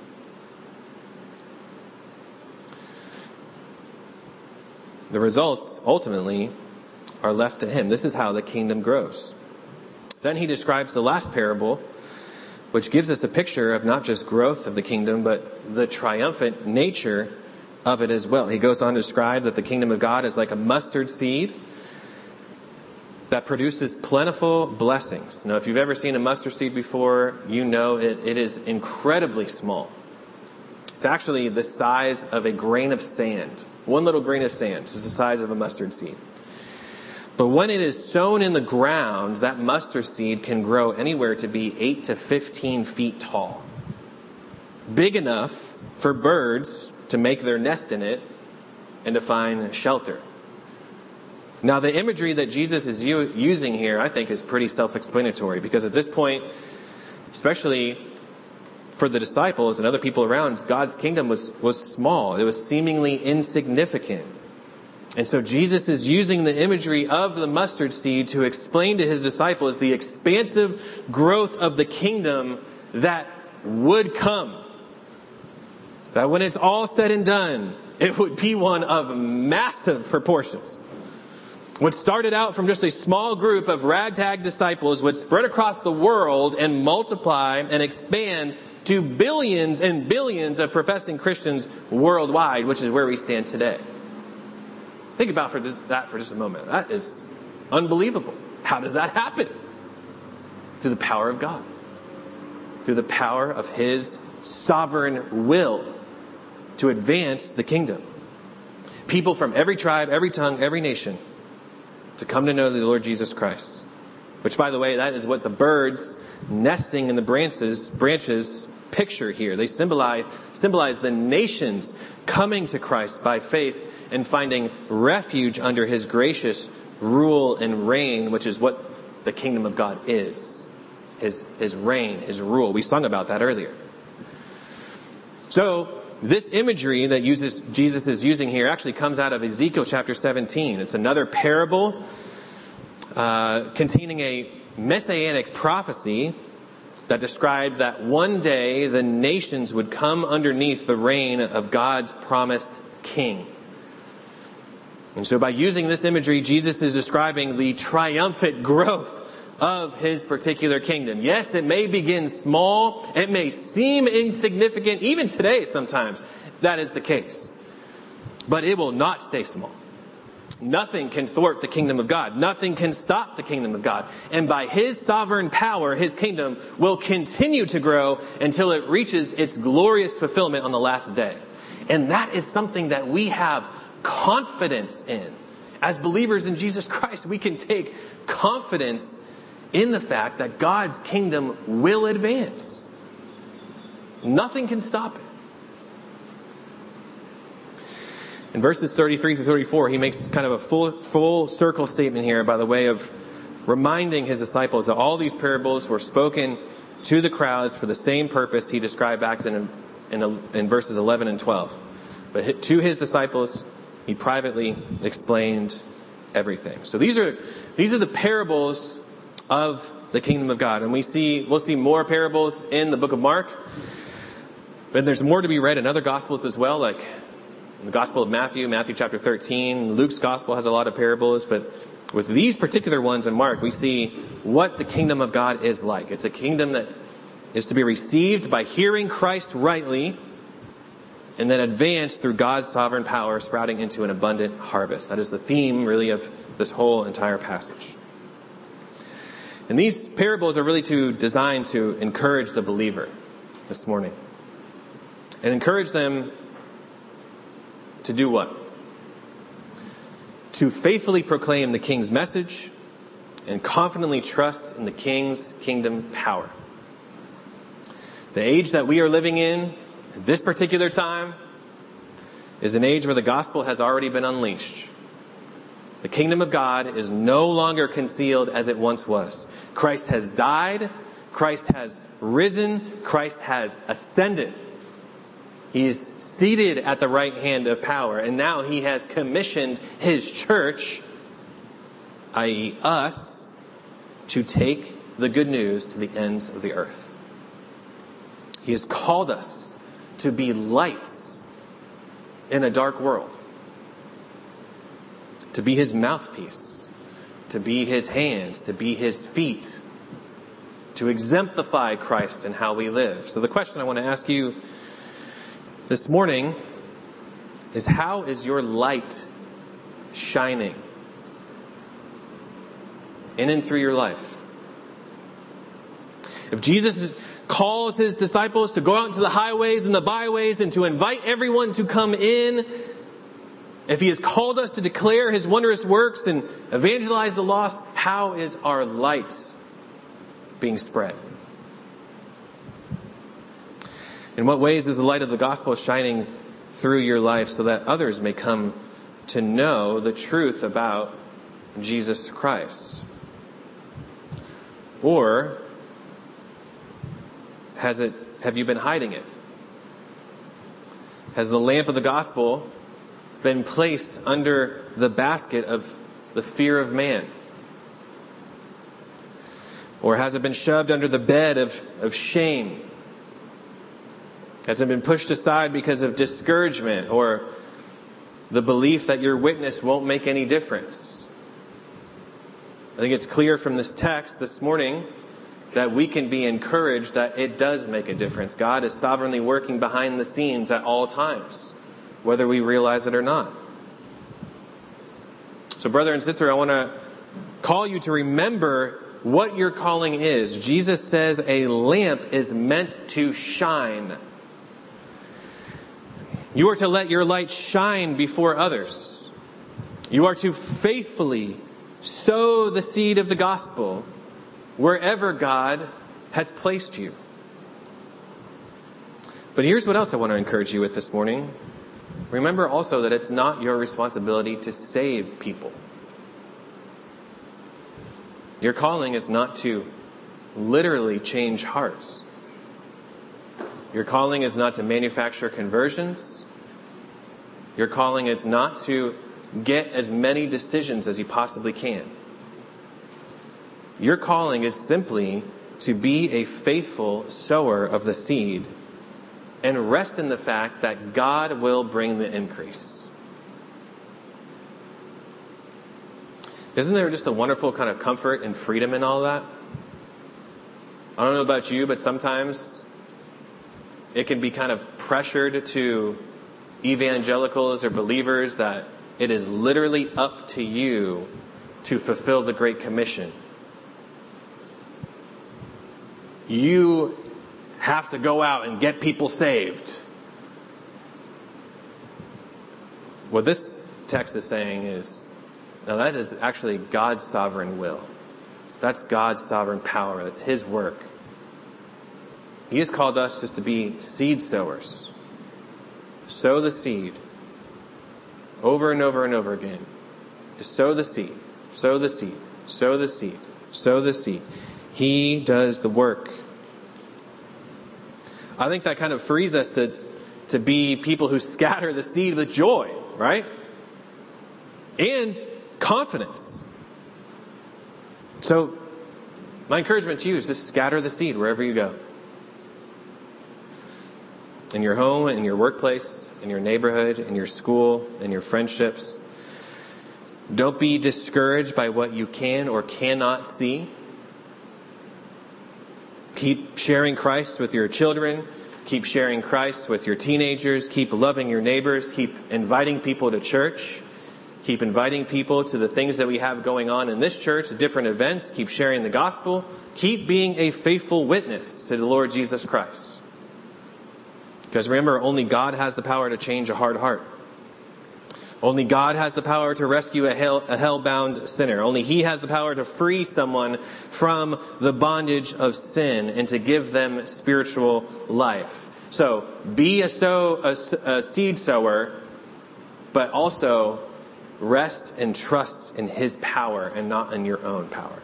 The results, ultimately, are left to Him. This is how the kingdom grows. Then He describes the last parable, which gives us a picture of not just growth of the kingdom, but the triumphant nature of it as well. He goes on to describe that the kingdom of God is like a mustard seed that produces plentiful blessings. Now, if you've ever seen a mustard seed before, you know it is incredibly small. It's actually the size of a grain of sand. One little grain of sand is the size of a mustard seed. But when it is sown in the ground, that mustard seed can grow anywhere to be 8 to 15 feet tall. Big enough for birds to make their nest in it and to find shelter. Now, the imagery that Jesus is using here, I think, is pretty self-explanatory, because at this point, especially for the disciples and other people around, God's kingdom was small. It was seemingly insignificant. And so Jesus is using the imagery of the mustard seed to explain to His disciples the expansive growth of the kingdom that would come. That when it's all said and done, it would be one of massive proportions. What started out from just a small group of ragtag disciples would spread across the world and multiply and expand to billions and billions of professing Christians worldwide, which is where we stand today. Think about that for just a moment. That is unbelievable. How does that happen? Through the power of God. through the power of his sovereign will to advance the kingdom. People from every tribe, every tongue, every nation to come to know the Lord Jesus Christ. Which, by the way, that is what the birds nesting in the branches picture here. They symbolize the nations coming to Christ by faith and finding refuge under his gracious rule and reign, which is what the kingdom of God is. His reign, his rule. We sung about that earlier. So, this imagery that Jesus is using here actually comes out of Ezekiel chapter 17. It's another parable containing a messianic prophecy that described that one day the nations would come underneath the reign of God's promised king. And so by using this imagery, Jesus is describing the triumphant growth of his particular kingdom. Yes, it may begin small. It may seem insignificant. Even today, sometimes, that is the case. But it will not stay small. Nothing can thwart the kingdom of God. Nothing can stop the kingdom of God. And by his sovereign power, his kingdom will continue to grow until it reaches its glorious fulfillment on the last day. And that is something that we have confidence in. As believers in Jesus Christ, we can take confidence in the fact that God's kingdom will advance. Nothing can stop it. In verses 33 through 34, he makes kind of a full circle statement here by the way of reminding his disciples that all these parables were spoken to the crowds for the same purpose he described back in verses 11 and 12. But to his disciples, he privately explained everything. So these are the parables of the kingdom of God. And we'll see more parables in the book of Mark. But there's more to be read in other gospels as well, like the Gospel of Matthew chapter 13. Luke's gospel has a lot of parables, but with these particular ones in Mark, we see what the kingdom of God is like. It's a kingdom that is to be received by hearing Christ rightly and then advanced through God's sovereign power, sprouting into an abundant harvest. That is the theme, really, of this whole entire passage. And these parables are really designed to encourage the believer this morning. And encourage them to do what? To faithfully proclaim the king's message and confidently trust in the king's kingdom power. The age that we are living in, at this particular time, is an age where the gospel has already been unleashed. The kingdom of God is no longer concealed as it once was. Christ has died. Christ has risen. Christ has ascended. He is seated at the right hand of power. And now he has commissioned his church, i.e. us, to take the good news to the ends of the earth. He has called us to be lights in a dark world. To be his mouthpiece. To be his hands. To be his feet. To exemplify Christ in how we live. So the question I want to ask you this morning is, how is your light shining in and through your life? If Jesus calls his disciples to go out into the highways and the byways and to invite everyone to come in, if he has called us to declare his wondrous works and evangelize the lost, how is our light being spread? In what ways is the light of the gospel shining through your life so that others may come to know the truth about Jesus Christ? Or have you been hiding it? Has the lamp of the gospel been placed under the basket of the fear of man? Or has it been shoved under the bed of shame? Has it been pushed aside because of discouragement or the belief that your witness won't make any difference? I think it's clear from this text this morning that we can be encouraged that it does make a difference. God is sovereignly working behind the scenes at all times, whether we realize it or not. So brother and sister, I want to call you to remember what your calling is. Jesus says a lamp is meant to shine. You are to let your light shine before others. You are to faithfully sow the seed of the gospel wherever God has placed you. But here's what else I want to encourage you with this morning. Remember also that it's not your responsibility to save people. Your calling is not to literally change hearts. Your calling is not to manufacture conversions. Your calling is not to get as many decisions as you possibly can. Your calling is simply to be a faithful sower of the seed and rest in the fact that God will bring the increase. Isn't there just a wonderful kind of comfort and freedom in all that? I don't know about you, but sometimes it can be kind of pressured to evangelicals or believers that it is literally up to you to fulfill the Great Commission. You have to go out and get people saved. What this text is saying is, now that is actually God's sovereign will. That's God's sovereign power. That's His work. He has called us just to be seed sowers. Sow the seed. Over and over and over again. Just sow the seed. Sow the seed. Sow the seed. Sow the seed. He does the work. I think that kind of frees us to be people who scatter the seed with joy, right? And confidence. So, my encouragement to you is just scatter the seed wherever you go. In your home, in your workplace, in your neighborhood, in your school, in your friendships. Don't be discouraged by what you can or cannot see. Keep sharing Christ with your children. Keep sharing Christ with your teenagers. Keep loving your neighbors. Keep inviting people to church. Keep inviting people to the things that we have going on in this church, different events. Keep sharing the gospel. Keep being a faithful witness to the Lord Jesus Christ. Because remember, only God has the power to change a hard heart. Only God has the power to rescue a hell-bound sinner. Only He has the power to free someone from the bondage of sin and to give them spiritual life. So, be a seed sower, but also rest and trust in His power and not in your own power.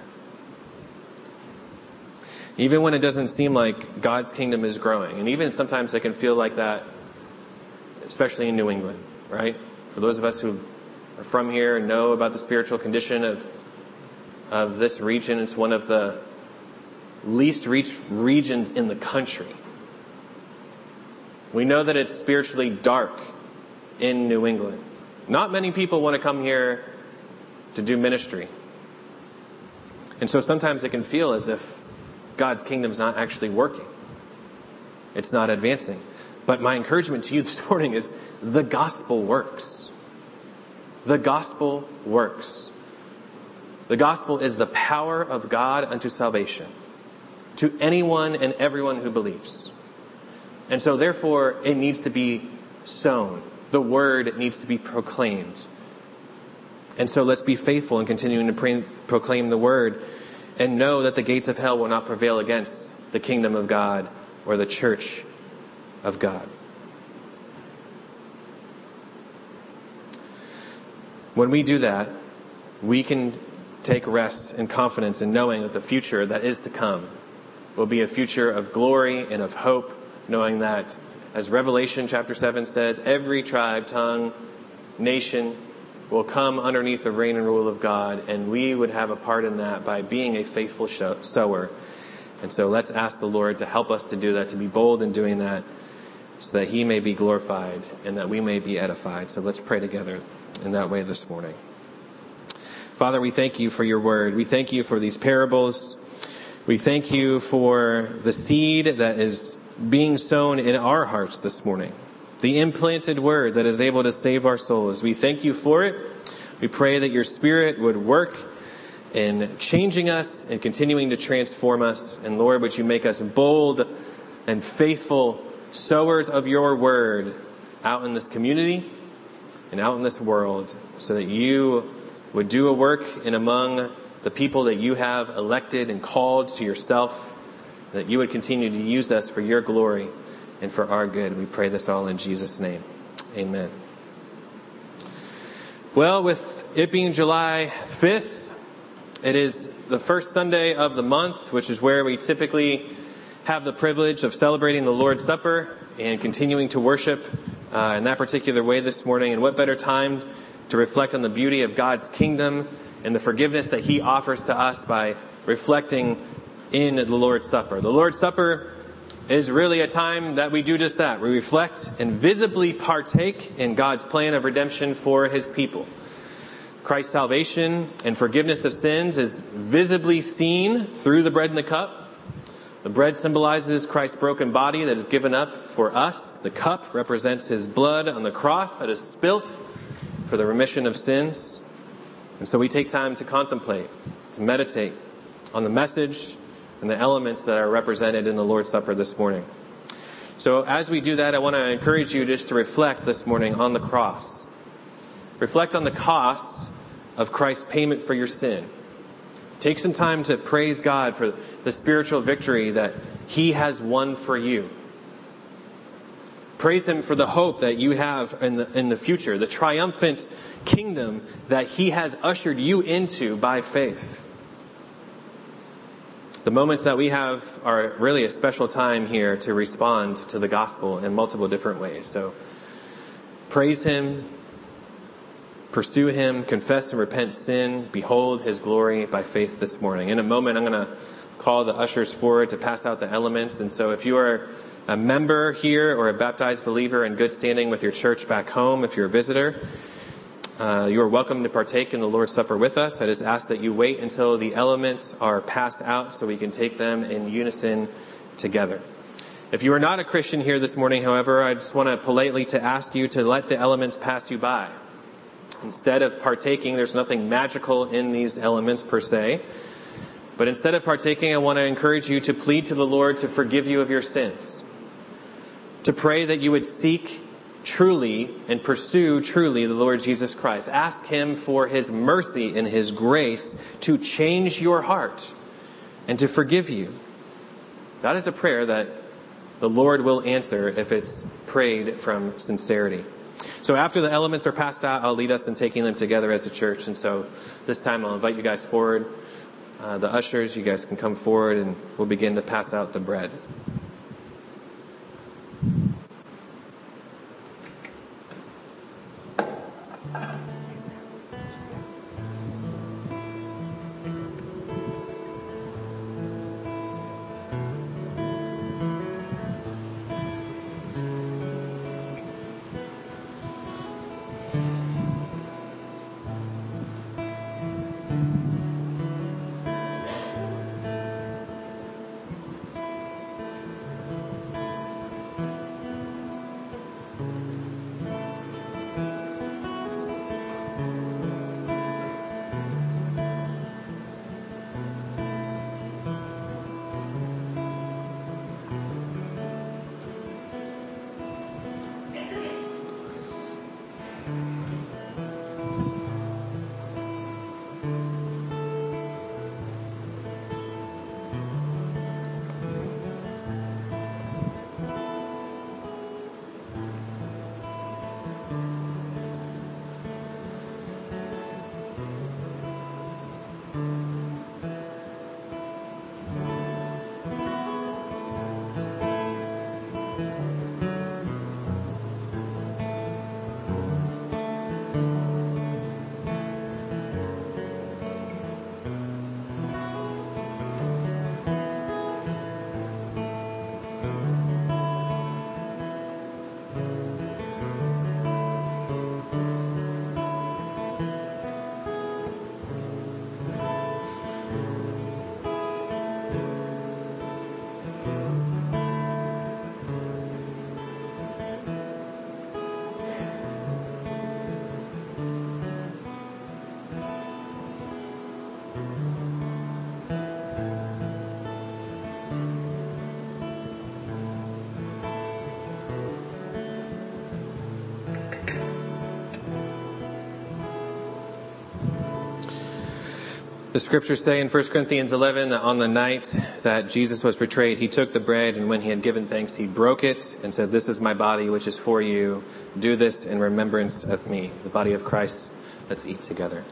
Even when it doesn't seem like God's kingdom is growing. And even sometimes it can feel like that, especially in New England, right? For those of us who are from here and know about the spiritual condition of this region, it's one of the least reached regions in the country. We know that it's spiritually dark in New England. Not many people want to come here to do ministry. And so sometimes it can feel as if God's kingdom's not actually working. It's not advancing. But my encouragement to you this morning is the gospel works. The gospel works. The gospel is the power of God unto salvation to anyone and everyone who believes. And so therefore it needs to be sown. The word needs to be proclaimed. And so let's be faithful in continuing to proclaim the word and know that the gates of hell will not prevail against the kingdom of God or the church of God. When we do that, we can take rest and confidence in knowing that the future that is to come will be a future of glory and of hope, knowing that, as Revelation chapter 7 says, every tribe, tongue, nation will come underneath the reign and rule of God, and we would have a part in that by being a faithful sower. And so let's ask the Lord to help us to do that, to be bold in doing that, so that He may be glorified and that we may be edified. So let's pray together in that way this morning. Father, we thank You for Your word. We thank You for these parables. We thank You for the seed that is being sown in our hearts this morning. The implanted word that is able to save our souls. We thank You for it. We pray that Your Spirit would work in changing us and continuing to transform us. And Lord, would you make us bold and faithful sowers of your word out in this community and out in this world, so that you would do a work in among the people that you have elected and called to yourself, that you would continue to use us for your glory and for our good. We pray this all in Jesus' name. Amen. Well, with it being July 5th, it is the first Sunday of the month, which is where we typically have the privilege of celebrating the Lord's Supper and continuing to worship in that particular way this morning. And what better time to reflect on the beauty of God's kingdom and the forgiveness that he offers to us by reflecting in the Lord's Supper. The Lord's Supper is really a time that we do just that. We reflect and visibly partake in God's plan of redemption for his people. Christ's salvation and forgiveness of sins is visibly seen through the bread and the cup. The bread symbolizes Christ's broken body that is given up for us. The cup represents his blood on the cross that is spilt for the remission of sins. And so we take time to contemplate, to meditate on the message and the elements that are represented in the Lord's Supper this morning. So as we do that, I want to encourage you just to reflect this morning on the cross. Reflect on the cost of Christ's payment for your sin. Take some time to praise God for the spiritual victory that he has won for you. Praise him for the hope that you have in the future, the triumphant kingdom that he has ushered you into by faith. The moments that we have are really a special time here to respond to the gospel in multiple different ways. So praise him, pursue him, confess and repent sin, behold his glory by faith this morning. In a moment, I'm going to call the ushers forward to pass out the elements. And so if you are a member here or a baptized believer in good standing with your church back home, if you're a visitor, you are welcome to partake in the Lord's Supper with us. I just ask that you wait until the elements are passed out so we can take them in unison together. If you are not a Christian here this morning, however, I just want to politely to ask you to let the elements pass you by. Instead of partaking, there's nothing magical in these elements per se. But instead of partaking, I want to encourage you to plead to the Lord to forgive you of your sins. To pray that you would seek truly and pursue truly the Lord Jesus Christ. Ask him for his mercy and his grace to change your heart and to forgive you. That is a prayer that the Lord will answer if it's prayed from sincerity. So after the elements are passed out, I'll lead us in taking them together as a church. And so this time I'll invite you guys forward. The ushers, you guys can come forward and we'll begin to pass out the bread. The scriptures say in 1 Corinthians 11 that on the night that Jesus was betrayed, he took the bread, and when he had given thanks, he broke it and said, "This is my body, which is for you. Do this in remembrance of me." The body of Christ. Let's eat together.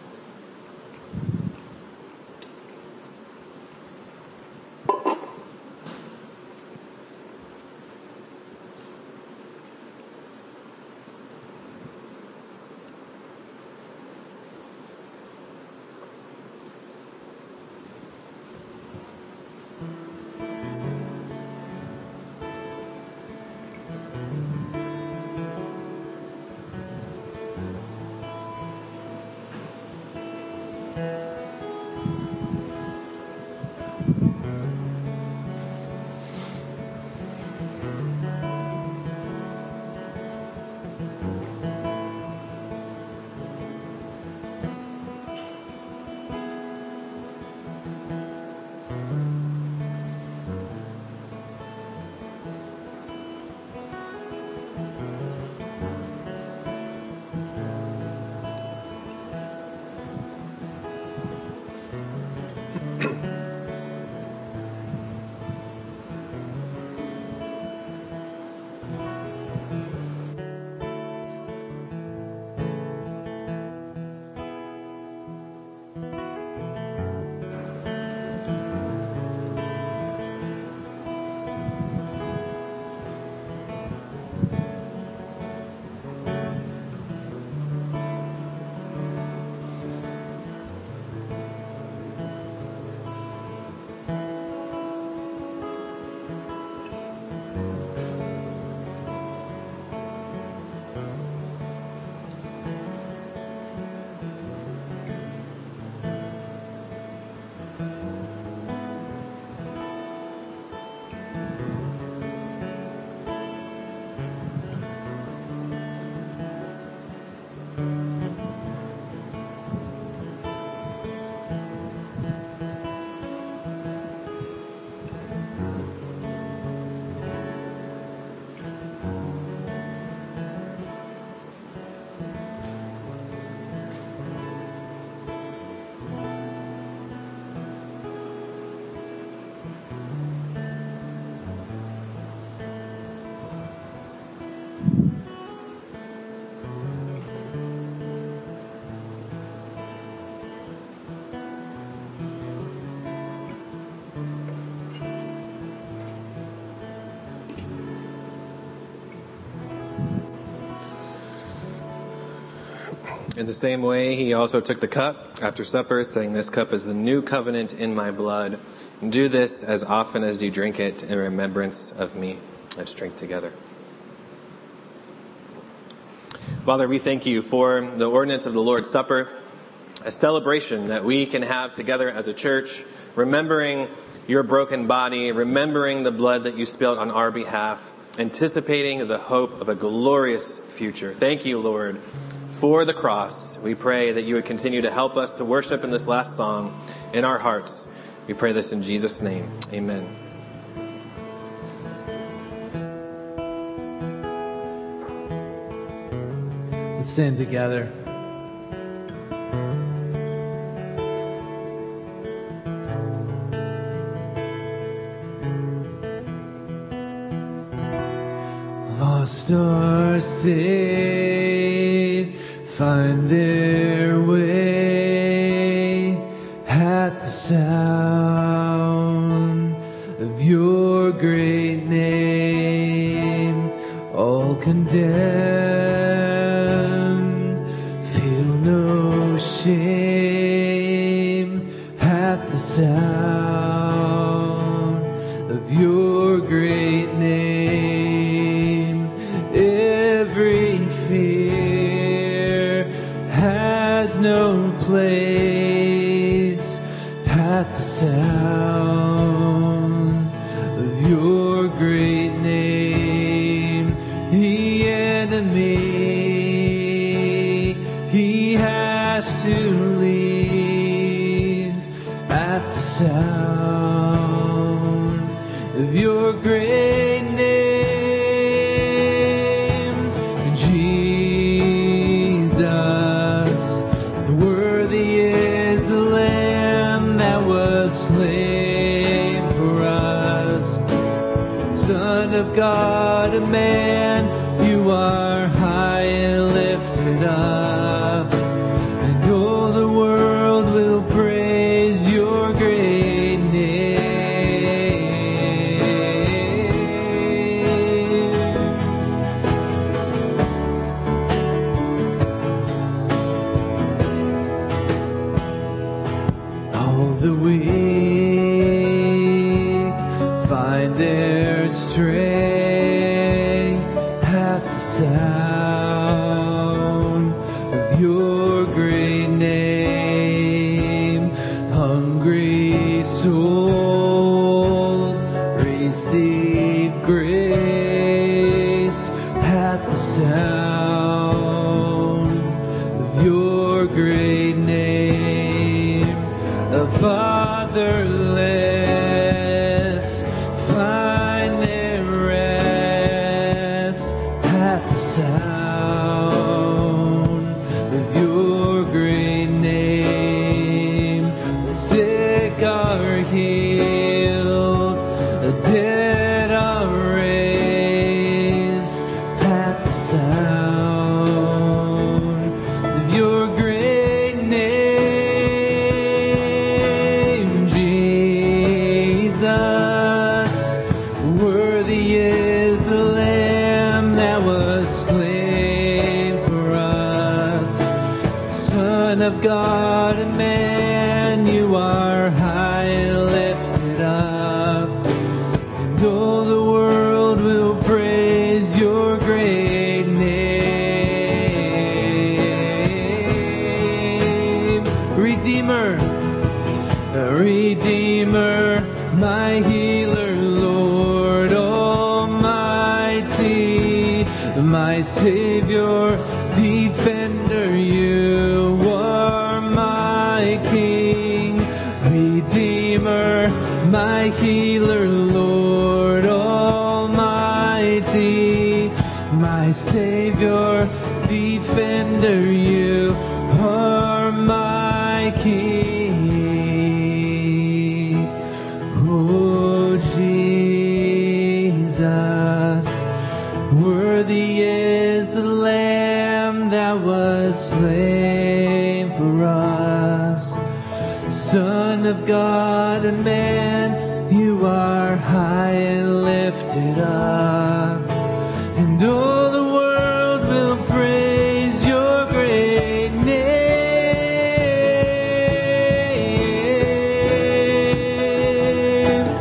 In the same way, he also took the cup after supper, saying, "This cup is the new covenant in my blood. Do this as often as you drink it in remembrance of me." Let's drink together. Father, we thank you for the ordinance of the Lord's Supper, a celebration that we can have together as a church, remembering your broken body, remembering the blood that you spilled on our behalf, anticipating the hope of a glorious future. Thank you, Lord, for the cross. We pray that you would continue to help us to worship in this last song in our hearts. We pray this in Jesus' name. Amen.
Let's stand together. Lost or saved, find their way at the sound of your great name. All condemned, feel no shame at the sound of your great name. Every fear has no place at the sound of your great name. The enemy, he has to leave at the sound of your great name. Jesus, worthy is the Lamb. man, you are high and lifted up, and all the world will praise your great name. All the weak find their strength at the sound of your great name. Hungry souls receive grace at the sound of your great name. The fatherless find their rest at the sound of your great name. The sick are healed, the dead are raised at the sound of your great name, Jesus. Worthy is the Lamb that was slain for us. Son of God and man, you are high and lifted up, and all the world will praise your great name. Redeemer, Redeemer, my healer, Lord Almighty, my Savior, defender, you are my King. Redeemer, my healer, Lord Almighty, my Savior, defender, you are my King. Oh, Jesus, worthy is the Lamb that was slain for us. Son of God and man, you are high and lifted up, and all the world will praise your great name.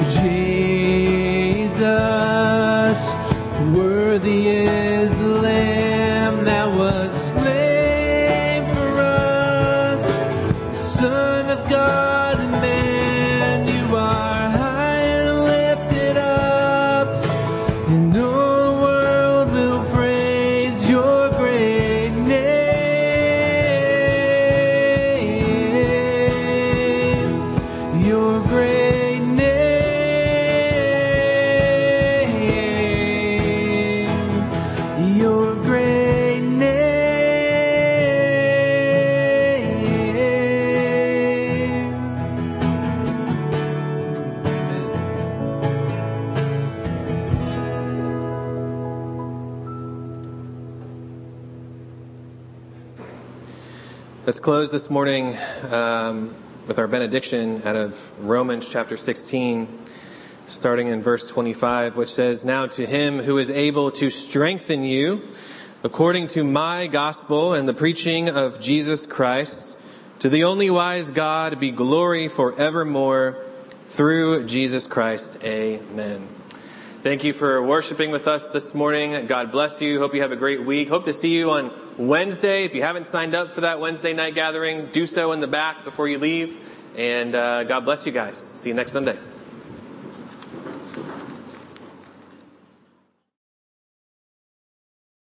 Jesus, worthy is the Lamb that was slain for us. Son of God and man, you are high and lifted up, and all the world will praise your great name. Your great name. Your great name.
Let's close this morning with our benediction out of Romans chapter 16, starting in verse 25, which says, "Now to him who is able to strengthen you according to my gospel and the preaching of Jesus Christ, to the only wise God be glory forevermore through Jesus Christ. Amen." Thank you for worshiping with us this morning. God bless you. Hope you have a great week. Hope to see you on Wednesday. If you haven't signed up for that Wednesday night gathering, do so in the back before you leave. And God bless you guys. See you next Sunday.